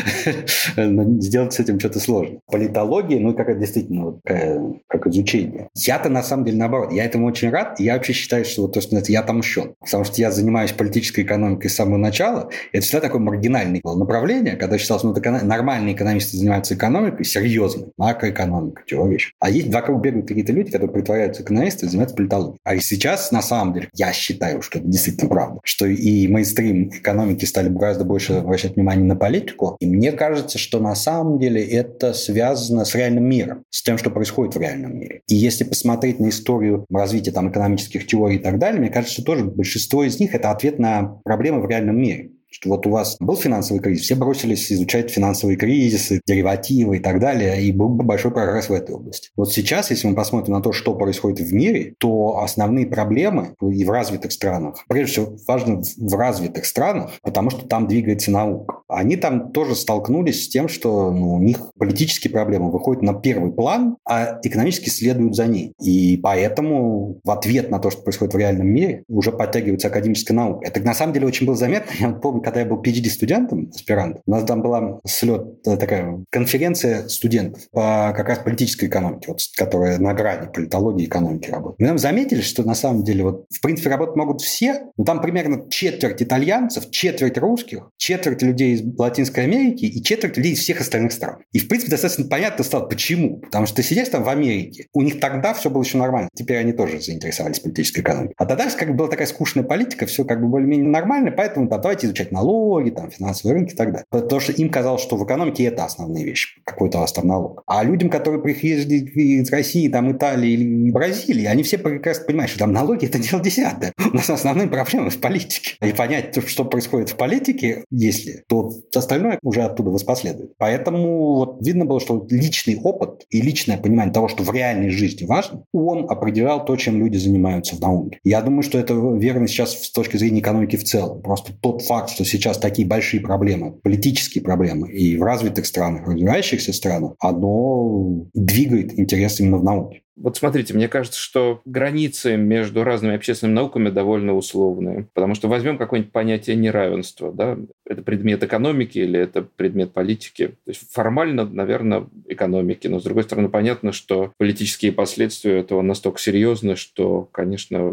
сделать с этим что-то сложно. Политология, ну, как действительно, как изучение. Я-то, на самом деле, наоборот. Я этому очень рад. Я вообще считаю, что вот то, что я отомщен. Потому что я занимаюсь политической экономикой с самого начала. Это всегда такое маргинальное направление, когда считалось, ну, нормальные экономисты занимаются экономикой, серьезной, макроэкономикой. Вещь. А есть вокруг бегают какие-то люди, которые притворяются экономисты и занимаются политологией. А и сейчас, на самом деле, я считаю, что это действительно правда, что и мейнстрим экономики стали гораздо больше обращать внимание на политику. И мне кажется, что на самом деле это связано с реальным миром, с тем, что происходит в реальном мире. И если посмотреть на историю развития там, экономических теорий и так далее, мне кажется, что тоже большинство из них – это ответ на проблемы в реальном мире. Что вот у вас был финансовый кризис, все бросились изучать финансовые кризисы, деривативы и так далее, и был бы большой прогресс в этой области. Вот сейчас, если мы посмотрим на то, что происходит в мире, то основные проблемы и в развитых странах, прежде всего важно в развитых странах, потому что там двигается наука. Они там тоже столкнулись с тем, что ну, у них политические проблемы выходят на первый план, а экономически следуют за ней. И поэтому в ответ на то, что происходит в реальном мире, уже подтягивается академическая наука. Это на самом деле очень было заметно. Я вот помню, когда я был пи эйч ди-студентом, аспирантом, у нас там была слет, такая конференция студентов по как раз политической экономике, вот, которая на грани политологии и экономики работает. Мы там заметили, что на самом деле вот, в принципе работать могут все, но там примерно четверть итальянцев, четверть русских, четверть людей из Латинской Америки и четверть людей из всех остальных стран. И в принципе достаточно понятно стало, почему. Потому что ты сидишь там в Америке, у них тогда все было еще нормально. Теперь они тоже заинтересовались политической экономикой. А тогда как бы была такая скучная политика, все как бы более-менее нормально, поэтому да, давайте изучать налоги, там, финансовые рынки и так далее. Потому что им казалось, что в экономике это основные вещи. Какой-то у вас там налог. А людям, которые приехали из России, там, Италии или Бразилии, они все прекрасно понимают, что там налоги – это дело десятое. У нас основные проблемы в политике. И понять, что происходит в политике, если, то остальное уже оттуда воспоследует. Поэтому вот видно было, что личный опыт и личное понимание того, что в реальной жизни важно, он определял то, чем люди занимаются в науке. Я думаю, что это верно сейчас с точки зрения экономики в целом. Просто тот факт, что сейчас такие большие проблемы, политические проблемы и в развитых странах, в развивающихся странах, оно двигает интерес именно в науке. Вот смотрите, мне кажется, что границы между разными общественными науками довольно условные. Потому что возьмем какое-нибудь понятие неравенства. Да? Это предмет экономики или это предмет политики? То есть формально, наверное, экономики. Но, с другой стороны, понятно, что политические последствия этого настолько серьезны, что, конечно, в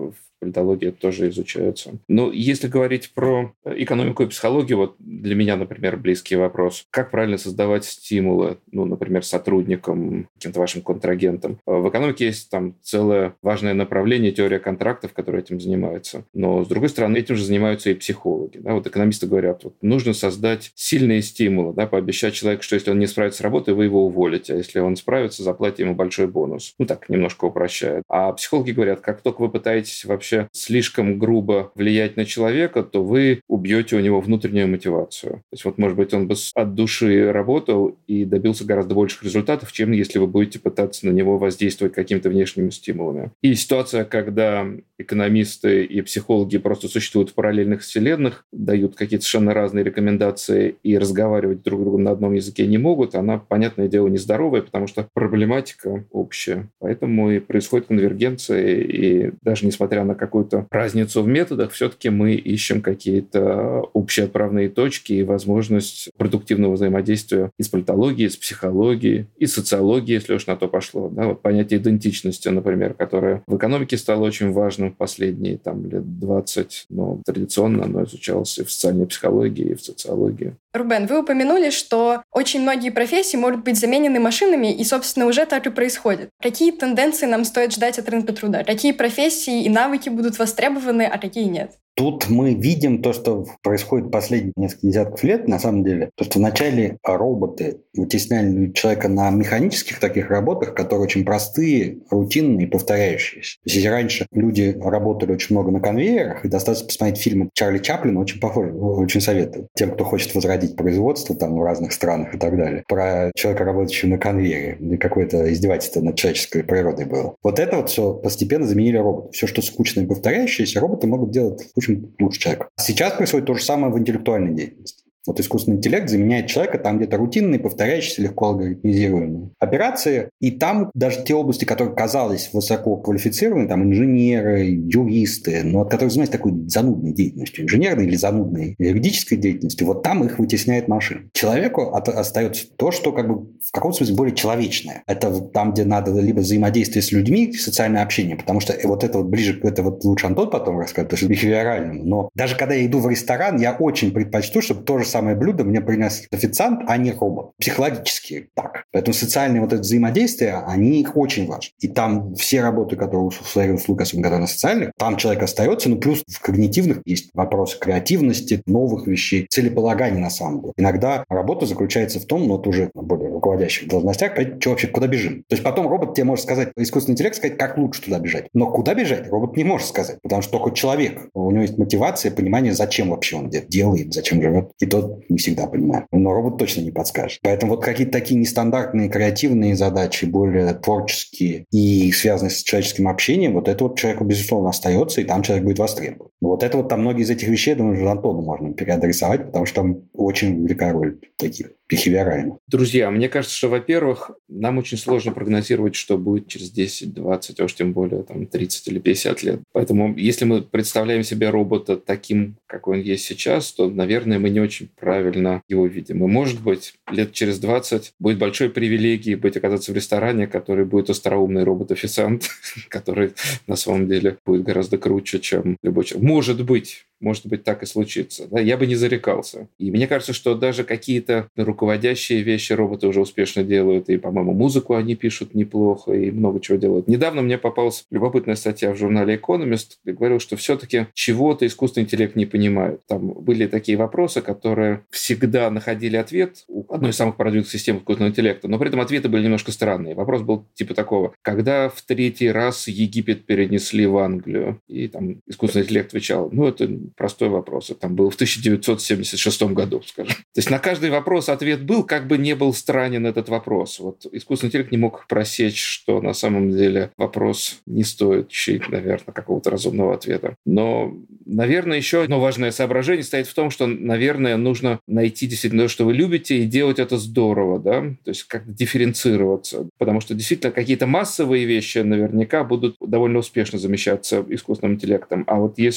политологии это тоже изучается. Но если говорить про экономику и психологию, вот для меня, например, близкий вопрос. Как правильно создавать стимулы, ну, например, сотрудникам, каким-то вашим контрагентам? В экономике есть там целое важное направление, теория контрактов, которая этим занимается. Но, с другой стороны, этим же занимаются и психологи. Да? Вот экономисты говорят, вот, нужно создать сильные стимулы, да, пообещать человеку, что если он не справится с работой, вы его уволите, а если он справится, заплатите ему большой бонус. Ну, так, немножко упрощает. А психологи говорят, как только вы пытаетесь вообще слишком грубо влиять на человека, то вы убьете у него внутреннюю мотивацию. То есть, вот, может быть, он бы от души работал и добился гораздо больших результатов, чем если вы будете пытаться на него воздействовать какими-то внешними стимулами. И ситуация, когда экономисты и психологи просто существуют в параллельных вселенных, дают какие-то совершенно разные рекомендации и разговаривать друг с другом на одном языке не могут, она, понятное дело, нездоровая, потому что проблематика общая. Поэтому и происходит конвергенция, и даже несмотря на какую-то разницу в методах, все-таки мы ищем какие-то общие отправные точки и возможность продуктивного взаимодействия и с политологией, и с психологией, и с социологией, если уж на то пошло. Да, вот понятие идентичности, например, которое в экономике стало очень важным в последние там, лет двадцать, но традиционно оно изучалось и в социальной психологии, и в социологии. Рубен, вы упомянули, что очень многие профессии могут быть заменены машинами, и, собственно, уже так и происходит. Какие тенденции нам стоит ждать от рынка труда? Какие профессии и навыки будут востребованы, а какие нет? Тут мы видим то, что происходит последние несколько десятков лет, на самом деле. То, что вначале роботы вытесняли человека на механических таких работах, которые очень простые, рутинные и повторяющиеся. То есть, если раньше люди работали очень много на конвейерах, и достаточно посмотреть фильмы Чарли Чаплина, очень похожи, очень советую. Тем, кто хочет возродить производство там в разных странах и так далее. Про человека, работающего на конвейере. И какое-то издевательство над человеческой природой было. Вот это вот все постепенно заменили роботы. Все, что скучное и повторяющееся, роботы могут делать очень лучше человека. Сейчас происходит то же самое в интеллектуальной деятельности. Вот искусственный интеллект заменяет человека там где-то рутинные, повторяющиеся, легко алгоритмизируемые операции. И там даже те области, которые казались высоко квалифицированные, там инженеры, юристы, но от которых занимаются такой занудной деятельностью, инженерной или занудной юридической деятельностью, вот там их вытесняет машина. Человеку от, остается то, что как бы в каком-то смысле более человечное. Это там, где надо либо взаимодействие с людьми, социальное общение, потому что вот это вот ближе к этому, вот лучше Антон потом расскажет, потому что бихевиоральному. Но даже когда я иду в ресторан, я очень предпочту, чтобы то же самое блюдо мне принес официант, а не робот. Психологически так. Поэтому социальные вот это взаимодействия, они очень важны. И там все работы, которые у сфере услуг, особенно когда на социальных, там человек остается, ну плюс в когнитивных есть вопросы креативности, новых вещей, целеполагания на самом деле. Иногда работа заключается в том, ну вот уже на более руководящих должностях, понять, что вообще, куда бежим. То есть потом робот тебе может сказать, искусственный интеллект сказать, как лучше туда бежать. Но куда бежать робот не может сказать, потому что только человек, у него есть мотивация, понимание, зачем вообще он делает, зачем живет. И тот не всегда понимает. Но робот точно не подскажет. Поэтому вот какие-то такие нестандартные, креативные задачи, более творческие и связанные с человеческим общением, вот это вот человеку, безусловно, остается, и там человек будет востребован. Но вот это вот там многие из этих вещей, думаю, что Антону можно переадресовать, потому что там очень велика роль таких бихевиоральных. Друзья, мне кажется, что, во-первых, нам очень сложно прогнозировать, что будет через десять, двадцать, а уж тем более там, тридцать или пятьдесят лет. Поэтому, если мы представляем себе робота таким, какой он есть сейчас, то, наверное, мы не очень правильно его видим. И, может быть, лет через двадцать будет большой привилегией быть оказаться в ресторане, который будет остроумный робот-официант, который на самом деле будет гораздо круче, чем любой человек. Может быть. Может быть, так и случится. Да? Я бы не зарекался. И мне кажется, что даже какие-то руководящие вещи роботы уже успешно делают. И, по-моему, музыку они пишут неплохо, и много чего делают. Недавно мне попалась любопытная статья в журнале Economist, где говорил, что все-таки чего-то искусственный интеллект не понимает. Там были такие вопросы, которые всегда находили ответ у одной из самых продвинутых систем искусственного интеллекта, но при этом ответы были немножко странные. Вопрос был типа такого. Когда в третий раз Египет перенесли в Англию? И там искусственный интеллект отвечал, ну, это простой вопрос. Это там был в тысяча девятьсот семьдесят шестом году, скажем. То есть на каждый вопрос ответ был, как бы не был странен этот вопрос. Вот искусственный интеллект не мог просечь, что на самом деле вопрос не стоит, наверное, какого-то разумного ответа. Но, наверное, еще одно важное соображение стоит в том, что, наверное, нужно найти действительно то, что вы любите, и делать это здорово, да, то есть как-то дифференцироваться. Потому что действительно какие-то массовые вещи наверняка будут довольно успешно замещаться искусственным интеллектом. А вот если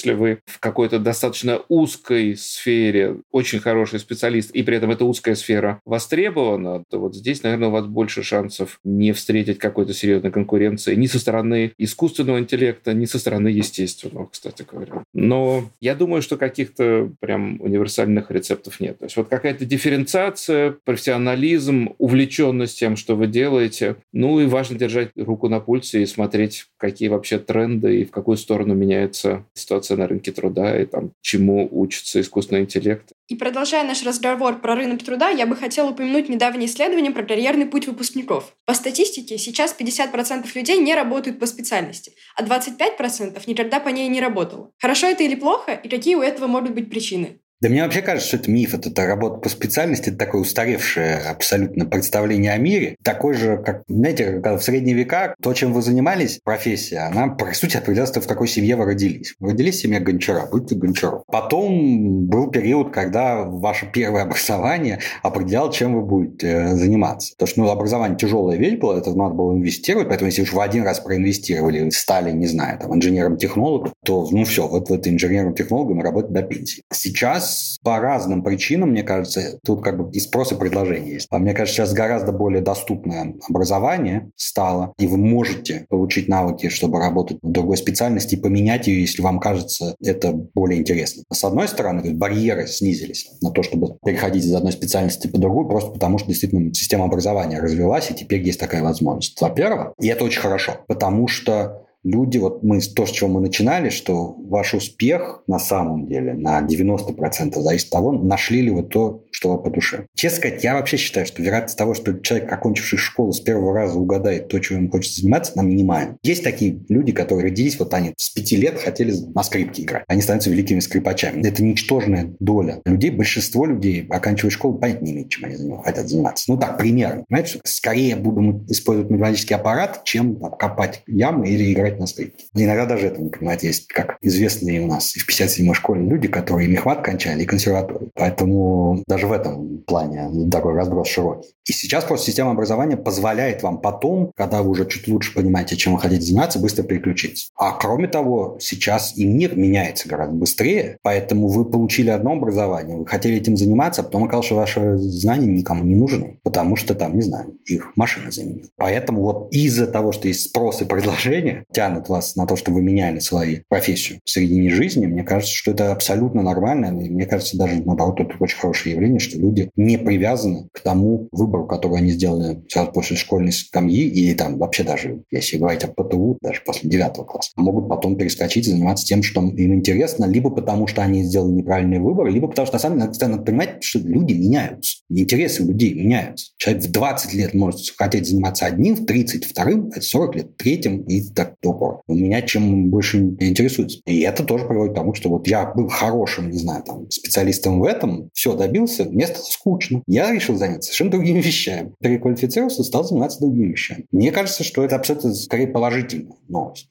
если вы в какой-то достаточно узкой сфере очень хороший специалист, и при этом эта узкая сфера востребована, то вот здесь, наверное, у вас больше шансов не встретить какой-то серьезной конкуренции ни со стороны искусственного интеллекта, ни со стороны естественного, кстати говоря. Но я думаю, что каких-то прям универсальных рецептов нет. То есть вот какая-то дифференциация, профессионализм, увлеченность тем, что вы делаете. Ну и важно держать руку на пульсе и смотреть, какие вообще тренды и в какую сторону меняется ситуация на рынке труда и там, чему учится искусственный интеллект. И продолжая наш разговор про рынок труда, я бы хотела упомянуть недавнее исследование про карьерный путь выпускников. По статистике, сейчас пятьдесят процентов людей не работают по специальности, а двадцать пять процентов никогда по ней не работало. Хорошо это или плохо, и какие у этого могут быть причины? Да мне вообще кажется, что это миф, это, это работа по специальности, это такое устаревшее абсолютно представление о мире. Такое же, как, знаете, когда в средние века то, чем вы занимались, профессия, она, по сути, определялась, в какой семье вы родились. Вы родились в семье гончара, будьте гончаром. Потом был период, когда ваше первое образование определяло, чем вы будете заниматься. Потому что ну, образование тяжелая вещь была, это надо было инвестировать, поэтому если уж вы один раз проинвестировали, стали, не знаю, там, инженером-технологом, то, ну все, вот вы инженером-технологом работать до пенсии. Сейчас по разным причинам, мне кажется, тут как бы и спрос, и предложение есть. А мне кажется, сейчас гораздо более доступное образование стало, и вы можете получить навыки, чтобы работать в другой специальности и поменять ее, если вам кажется это более интересно. С одной стороны, то есть барьеры снизились на то, чтобы переходить из одной специальности по другую, просто потому что действительно система образования развилась, и теперь есть такая возможность. Во-первых, и это очень хорошо, потому что люди, вот мы, то, с чего мы начинали, что ваш успех на самом деле на девяносто процентов зависит от того, нашли ли вы то, что вам по душе. Честно сказать, я вообще считаю, что вероятность того, что человек, окончивший школу, с первого раза угадает то, чего ему хочется заниматься, она минимальна. Есть такие люди, которые родились, вот они с пяти лет хотели на скрипке играть. Они становятся великими скрипачами. Это ничтожная доля людей. Большинство людей, оканчивая школу, понятия не имеют, чем они хотят заниматься. Ну так, примерно. Понимаете, что скорее буду использовать математический аппарат, чем там, копать ямы или играть на скрипке. Иногда даже это не понимать. Есть, как известные у нас в пятьдесят седьмой школе люди, которые мехват кончали и консерваторию. Поэтому даже в этом плане такой разброс широкий. И сейчас просто система образования позволяет вам потом, когда вы уже чуть лучше понимаете, чем вы хотите заниматься, быстро переключиться. А кроме того, сейчас и мир меняется гораздо быстрее, поэтому вы получили одно образование, вы хотели этим заниматься, а потом оказалось, что ваши знания никому не нужны, потому что там, не знаю, их машина заменит. Поэтому вот из-за того, что есть спрос и предложение, тянут вас на то, что вы меняли свою профессию в середине жизни, мне кажется, что это абсолютно нормально, и мне кажется, даже наоборот, это очень хорошее явление, что люди не привязаны к тому выбору, который они сделали сразу после школьной скамьи, или там вообще даже, если говорить о ПТУ, даже после девятого класса, могут потом перескочить и заниматься тем, что им интересно, либо потому, что они сделали неправильный выбор, либо потому, что на самом деле надо понимать, что люди меняются, интересы людей меняются. Человек в двадцать лет может хотеть заниматься одним, в тридцать вторым, в сорок лет третьим и так до упора. Меня чем больше интересуется. И это тоже приводит к тому, что вот я был хорошим, не знаю, там, специалистом в этом, все добился, мне стало скучно. Я решил заняться совершенно другими вещами. Переквалифицировался, стал заниматься другими вещами. Мне кажется, что это абсолютно скорее положительная новость.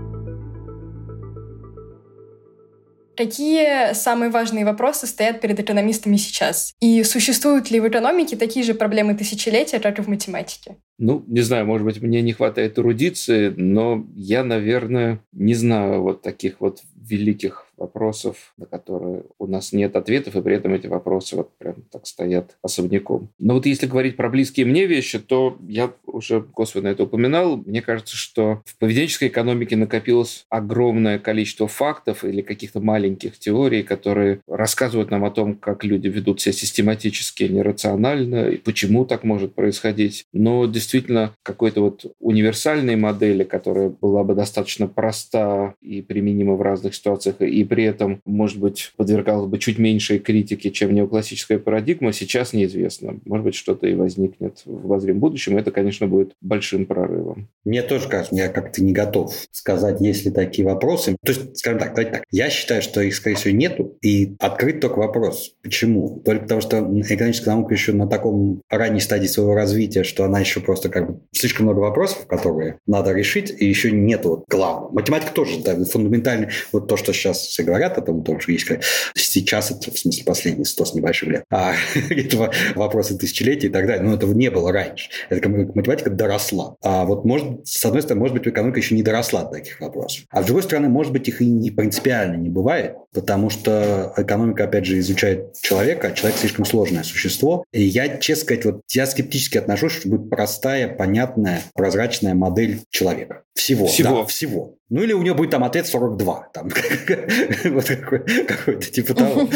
Какие самые важные вопросы стоят перед экономистами сейчас? И существуют ли в экономике такие же проблемы тысячелетия, как и в математике? Ну, не знаю, может быть, мне не хватает эрудиции, но я, наверное, не знаю вот таких вот великих вопросов, на которые у нас нет ответов, и при этом эти вопросы вот прям так стоят особняком. Но вот если говорить про близкие мне вещи, то я уже косвенно это упоминал. Мне кажется, что в поведенческой экономике накопилось огромное количество фактов или каких-то маленьких теорий, которые рассказывают нам о том, как люди ведут себя систематически, нерационально, и почему так может происходить. Но действительно какой-то вот универсальной модели, которая была бы достаточно проста и применима в разных ситуациях, и при этом, может быть, подвергалась бы чуть меньшей критике, чем неоклассическая парадигма, сейчас неизвестно. Может быть, что-то и возникнет в обозримом будущем. Это, конечно, будет большим прорывом. Мне тоже кажется, я как-то не готов сказать, есть ли такие вопросы. То есть, скажем так, давайте так. Я считаю, что их, скорее всего, нету. И открыт только вопрос. Почему? Только потому, что экономическая наука еще на таком ранней стадии своего развития, что она еще просто как бы слишком много вопросов, которые надо решить, и еще нет вот главного. Математика тоже, да, фундаментальный. Вот то, что сейчас все говорят о том, что есть сейчас, это в смысле последние сто с небольшим лет, а этого вопроса тысячелетия и так далее. Но этого не было раньше. Это математика математика доросла. А вот, может, с одной стороны, может быть, экономика еще не доросла до таких вопросов. А с другой стороны, может быть, их и не принципиально не бывает, потому что экономика, опять же, изучает человека, а человек слишком сложное существо. И я, честно сказать, вот я скептически отношусь, что будет простая, понятная, прозрачная модель человека. Всего. Всего. Да, всего. Ну, или у него будет там ответ сорок два. Там, вот какой-то типа того.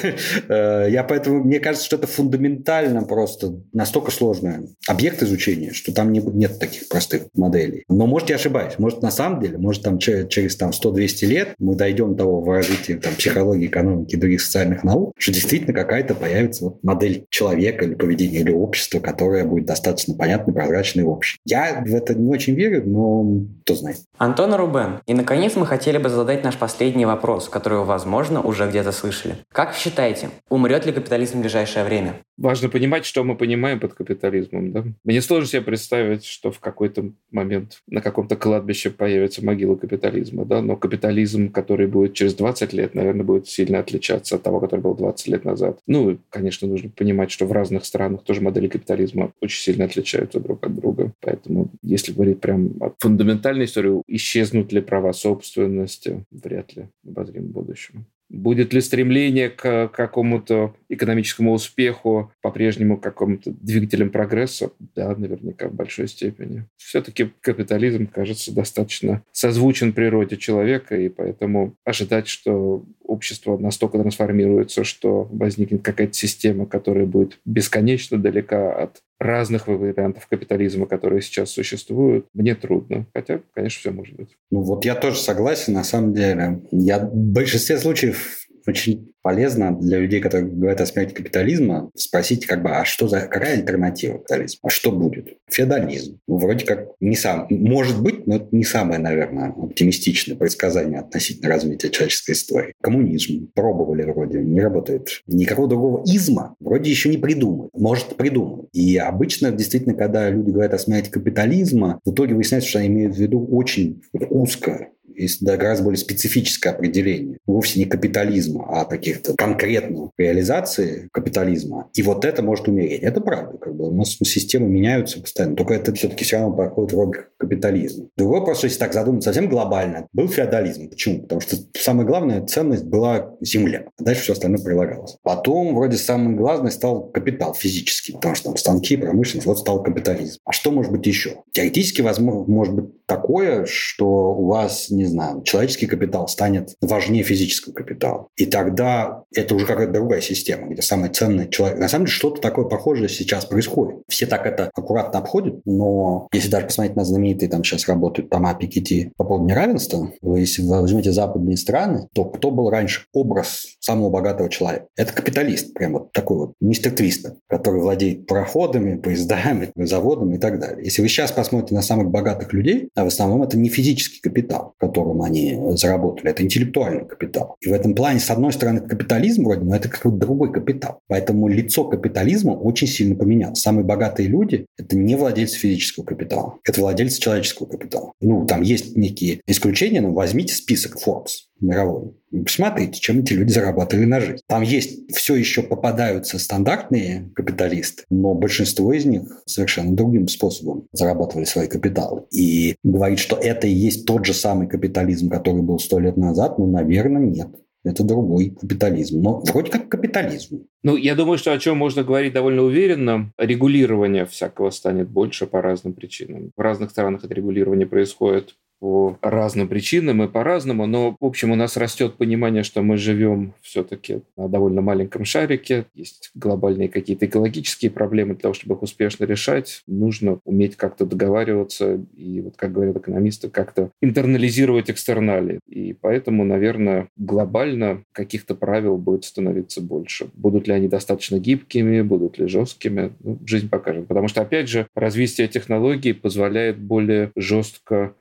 Я поэтому, мне кажется, что это фундаментально просто настолько сложный объект изучения, что там не, нет таких простых моделей. Но, может, я ошибаюсь. Может, на самом деле, может, там через там, сто-двести лет мы дойдем до того в развитии там, психологии, экономики и других социальных наук, что действительно какая-то появится вот, модель человека или поведения, или общества, которая будет достаточно понятной, прозрачной и общей. Я в это не очень верю, но кто знает. Антон и Рубен, и, наконец, мы хотели бы задать наш последний вопрос, который вы, возможно, уже где-то слышали. Как считаете, умрет ли капитализм в ближайшее время? Важно понимать, что мы понимаем под капитализмом. Да? Мне сложно себе представить, что в какой-то момент на каком-то кладбище появится могила капитализма. Да? Но капитализм, который будет через двадцать лет, наверное, будет сильно отличаться от того, который был двадцать лет назад. Ну, и, конечно, нужно понимать, что в разных странах тоже модели капитализма очень сильно отличаются друг от друга. Поэтому, если говорить прям о фундаментальной истории, исчезнут ли права собственности, вряд ли в обозримом будущем. Будет ли стремление к какому-то экономическому успеху по-прежнему какому-то двигателем прогресса? Да, наверняка в большой степени. Все-таки капитализм, кажется, достаточно созвучен природе человека, и поэтому ожидать, что общество настолько трансформируется, что возникнет какая-то система, которая будет бесконечно далека от разных вариантов капитализма, которые сейчас существуют, мне трудно. Хотя, конечно, все может быть. Ну вот я тоже согласен, на самом деле. Я в большинстве случаев очень полезно для людей, которые говорят о смерти капитализма, спросить, как бы, а что за, какая альтернатива капитализму? А что будет? Феодализм. Ну, вроде как не сам, может быть, но это не самое, наверное, оптимистичное предсказание относительно развития человеческой истории. Коммунизм. Пробовали вроде, не работает. Никакого другого изма вроде еще не придумали. Может, придумают. И обычно, действительно, когда люди говорят о смерти капитализма, в итоге выясняется, что они имеют в виду очень узкое, есть да, гораздо более специфическое определение. Вовсе не капитализма, а каких-то конкретных реализаций капитализма. И вот это может умереть. Это правда. Как бы у нас системы меняются постоянно. Только это все-таки все равно проходит роль капитализма. Другой вопрос, если так задуматься совсем глобально, был феодализм. Почему? Потому что самая главная ценность была земля. А дальше все остальное прилагалось. Потом вроде самый главный стал капитал физический. Потому что там станки, промышленность, вот стал капитализм. А что может быть еще? Теоретически возможно, может быть такое, что у вас не знаю, человеческий капитал станет важнее физического капитала. И тогда это уже какая-то другая система, где самое ценное человек. На самом деле что-то такое похожее сейчас происходит. Все так это аккуратно обходят, но если даже посмотреть на знаменитые, там сейчас работают Тома Piketty по поводу неравенства, вы, если вы возьмете западные страны, то кто был раньше образ самого богатого человека? Это капиталист, прям вот такой вот мистер Твистер, который владеет пароходами, поездами, заводами и так далее. Если вы сейчас посмотрите на самых богатых людей, а в основном это не физический капитал, которым они заработали. Это интеллектуальный капитал. И в этом плане, с одной стороны, капитализм вроде, но это какой-то другой капитал. Поэтому лицо капитализма очень сильно поменялось. Самые богатые люди – это не владельцы физического капитала. Это владельцы человеческого капитала. Ну, там есть некие исключения, но возьмите список Forbes мировой. И посмотрите, чем эти люди зарабатывали на жизнь. Там есть, все еще попадаются стандартные капиталисты, но большинство из них совершенно другим способом зарабатывали свои капиталы. И говорить, что это и есть тот же самый капитализм, который был сто лет назад, ну, наверное, нет. Это другой капитализм. Но вроде как капитализм. Ну, я думаю, что о чем можно говорить довольно уверенно. Регулирование всякого станет больше по разным причинам. В разных странах это регулирование происходит по разным причинам и по-разному, но, в общем, у нас растет понимание, что мы живем все-таки на довольно маленьком шарике, есть глобальные какие-то экологические проблемы, для того, чтобы их успешно решать, нужно уметь как-то договариваться и, вот как говорят экономисты, как-то интернализировать экстерналии. И поэтому, наверное, глобально каких-то правил будет становиться больше. Будут ли они достаточно гибкими, будут ли жесткими, ну, жизнь покажет. Потому что, опять же, развитие технологий позволяет более жестко отслеживать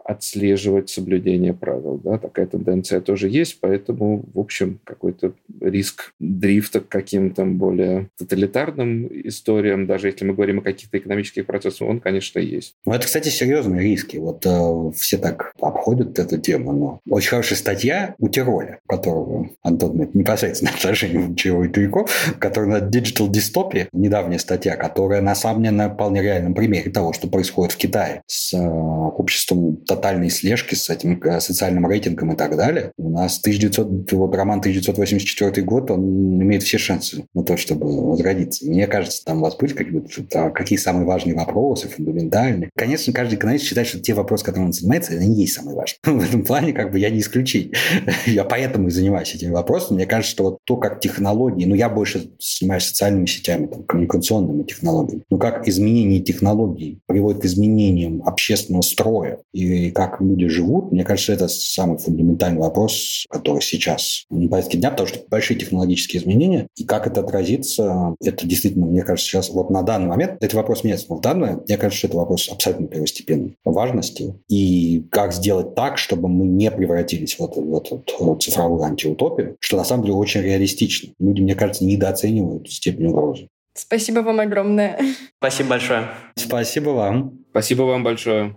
отслеживать соблюдение правил. Да? Такая тенденция тоже есть, поэтому, в общем, какой-то риск дрифта к каким-то более тоталитарным историям, даже если мы говорим о каких-то экономических процессах, он, конечно, есть. Ну, это, кстати, серьезные риски. Вот э, все так обходят эту тему, но очень хорошая статья у Тироля, которого Антон имеет непосредственное отношение в Чего Тюрько, которая на Digital Dystopia, недавняя статья, которая на самом деле на вполне реальном примере того, что происходит в Китае с э, обществом тотальной слежки, с этим э, социальным рейтингом и так далее. У нас тысяча девятьсот, вот роман тысяча девятьсот восемьдесят четвёртый год, он имеет все шансы на то, чтобы возродиться. И мне кажется, там у вас будет какие-то, какие самые важные вопросы, фундаментальные. Конечно, каждый экономист считает, что те вопросы, которыми он занимается, они и есть самые важные. В этом плане как бы я не исключение. Я поэтому и занимаюсь этими вопросами. Мне кажется, что вот то, как технологии, ну я больше занимаюсь социальными сетями, там, коммуникационными технологиями, ну как изменение технологий приводит к изменениям общественного строя и как люди живут, мне кажется, это самый фундаментальный вопрос, который сейчас на повестке дня, потому что большие технологические изменения, и как это отразится, это действительно, мне кажется, сейчас вот на данный момент, этот вопрос меняется, но в данный, мне кажется, что это вопрос абсолютно первостепенной важности, и как сделать так, чтобы мы не превратились в эту, в эту, в цифровую антиутопию, что на самом деле очень реалистично. Люди, мне кажется, недооценивают степень угрозы. Спасибо вам огромное. Спасибо большое. Спасибо вам. Спасибо вам большое.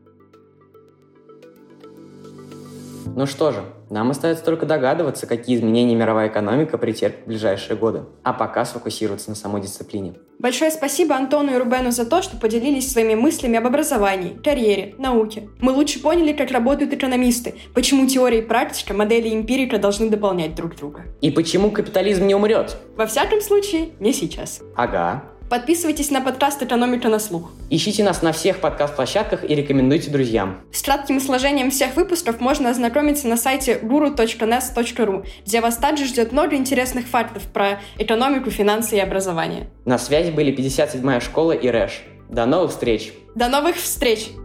Ну что же, нам остается только догадываться, какие изменения мировая экономика претерпит в ближайшие годы. А пока сфокусироваться на самой дисциплине. Большое спасибо Антону и Рубену за то, что поделились своими мыслями об образовании, карьере, науке. Мы лучше поняли, как работают экономисты, почему теория и практика, модели эмпирика должны дополнять друг друга. И почему капитализм не умрет? Во всяком случае, не сейчас. Ага. Подписывайтесь на подкаст «Экономика на слух». Ищите нас на всех подкаст-площадках и рекомендуйте друзьям. С кратким сложением всех выпусков можно ознакомиться на сайте гуру точка нэс точка ру, где вас также ждет много интересных фактов про экономику, финансы и образование. На связи были пятьдесят седьмая школа и РЭШ. До новых встреч! До новых встреч!